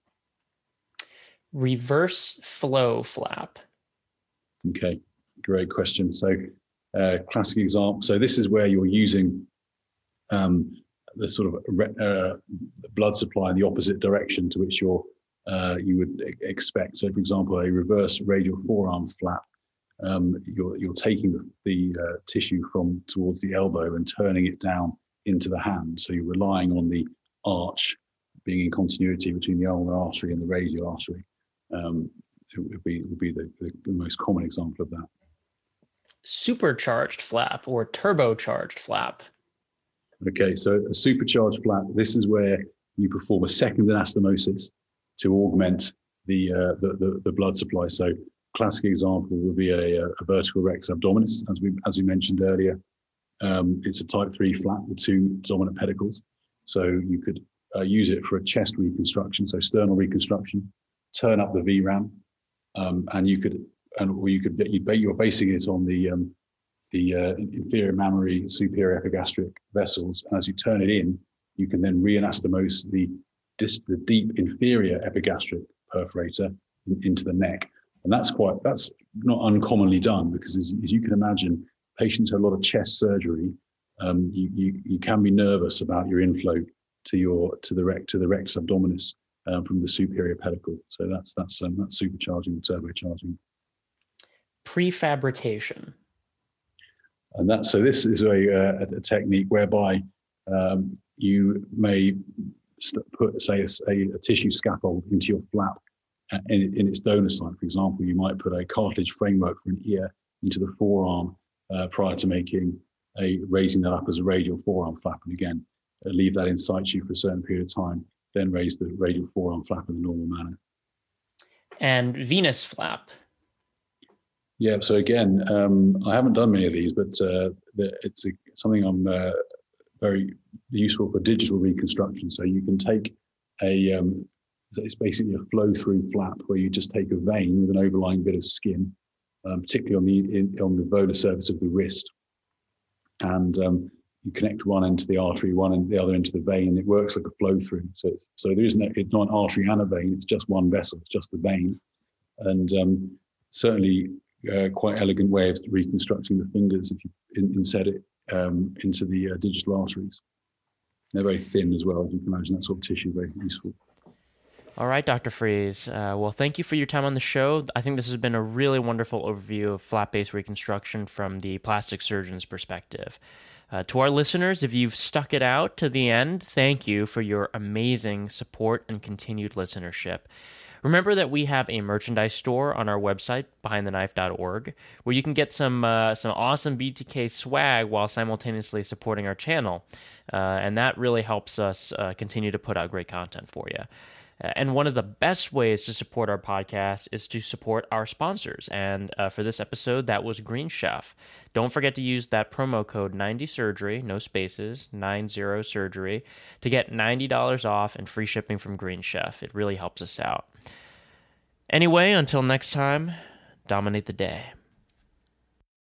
Reverse flow flap. Okay, great question. So classic example. So this is where you're using the sort of blood supply in the opposite direction to which you would expect. So, for example, a reverse radial forearm flap. You're taking the tissue from towards the elbow and turning it down into the hand. So you're relying on the arch being in continuity between the ulnar artery and the radial artery. It would be the most common example of that. Supercharged flap or turbocharged flap. Okay, so a supercharged flap, this is where you perform a second anastomosis to augment the blood supply. So classic example would be a vertical rectus abdominis, as we mentioned earlier. It's a type 3 flap with 2 dominant pedicles. So you could use it for a chest reconstruction, so sternal reconstruction, turn up the VRAM, and you're basing it on the inferior mammary, superior epigastric vessels. And as you turn it in, you can then re-anastomose the deep inferior epigastric perforator into the neck. And that's not uncommonly done, because as you can imagine, patients who have a lot of chest surgery, you can be nervous about your inflow to the rectus abdominis from the superior pedicle. So that's supercharging and turbocharging. Prefabrication. And this is a technique whereby you may put, say, a tissue scaffold into your flap in its donor site. For example, you might put a cartilage framework for an ear into the forearm prior to raising that up as a radial forearm flap. And again, leave that in situ for a certain period of time, then raise the radial forearm flap in the normal manner. And venous flap. Yeah, so again, I haven't done many of these, but it's something I'm very useful for digital reconstruction. So you can take it's basically a flow-through flap where you just take a vein with an overlying bit of skin, particularly on the volar surface of the wrist, and you connect one end to the artery, one end the other into the vein. It works like a flow-through. So it's not an artery and a vein. It's just one vessel. It's just the vein, and certainly. Quite elegant way of reconstructing the fingers if you insert it into the digital arteries. They're very thin as well, as you can imagine. That sort of tissue, very useful. All right, Dr. Fries. Well, thank you for your time on the show. I think this has been a really wonderful overview of flap-based reconstruction from the plastic surgeon's perspective. To our listeners, if you've stuck it out to the end, thank you for your amazing support and continued listenership. Remember that we have a merchandise store on our website, behindtheknife.org, where you can get some awesome BTK swag while simultaneously supporting our channel. And that really helps us continue to put out great content for you. And one of the best ways to support our podcast is to support our sponsors. And for this episode, that was Green Chef. Don't forget to use that promo code 90surgery, no spaces, 90surgery, to get $90 off and free shipping from Green Chef. It really helps us out. Anyway, until next time, dominate the day.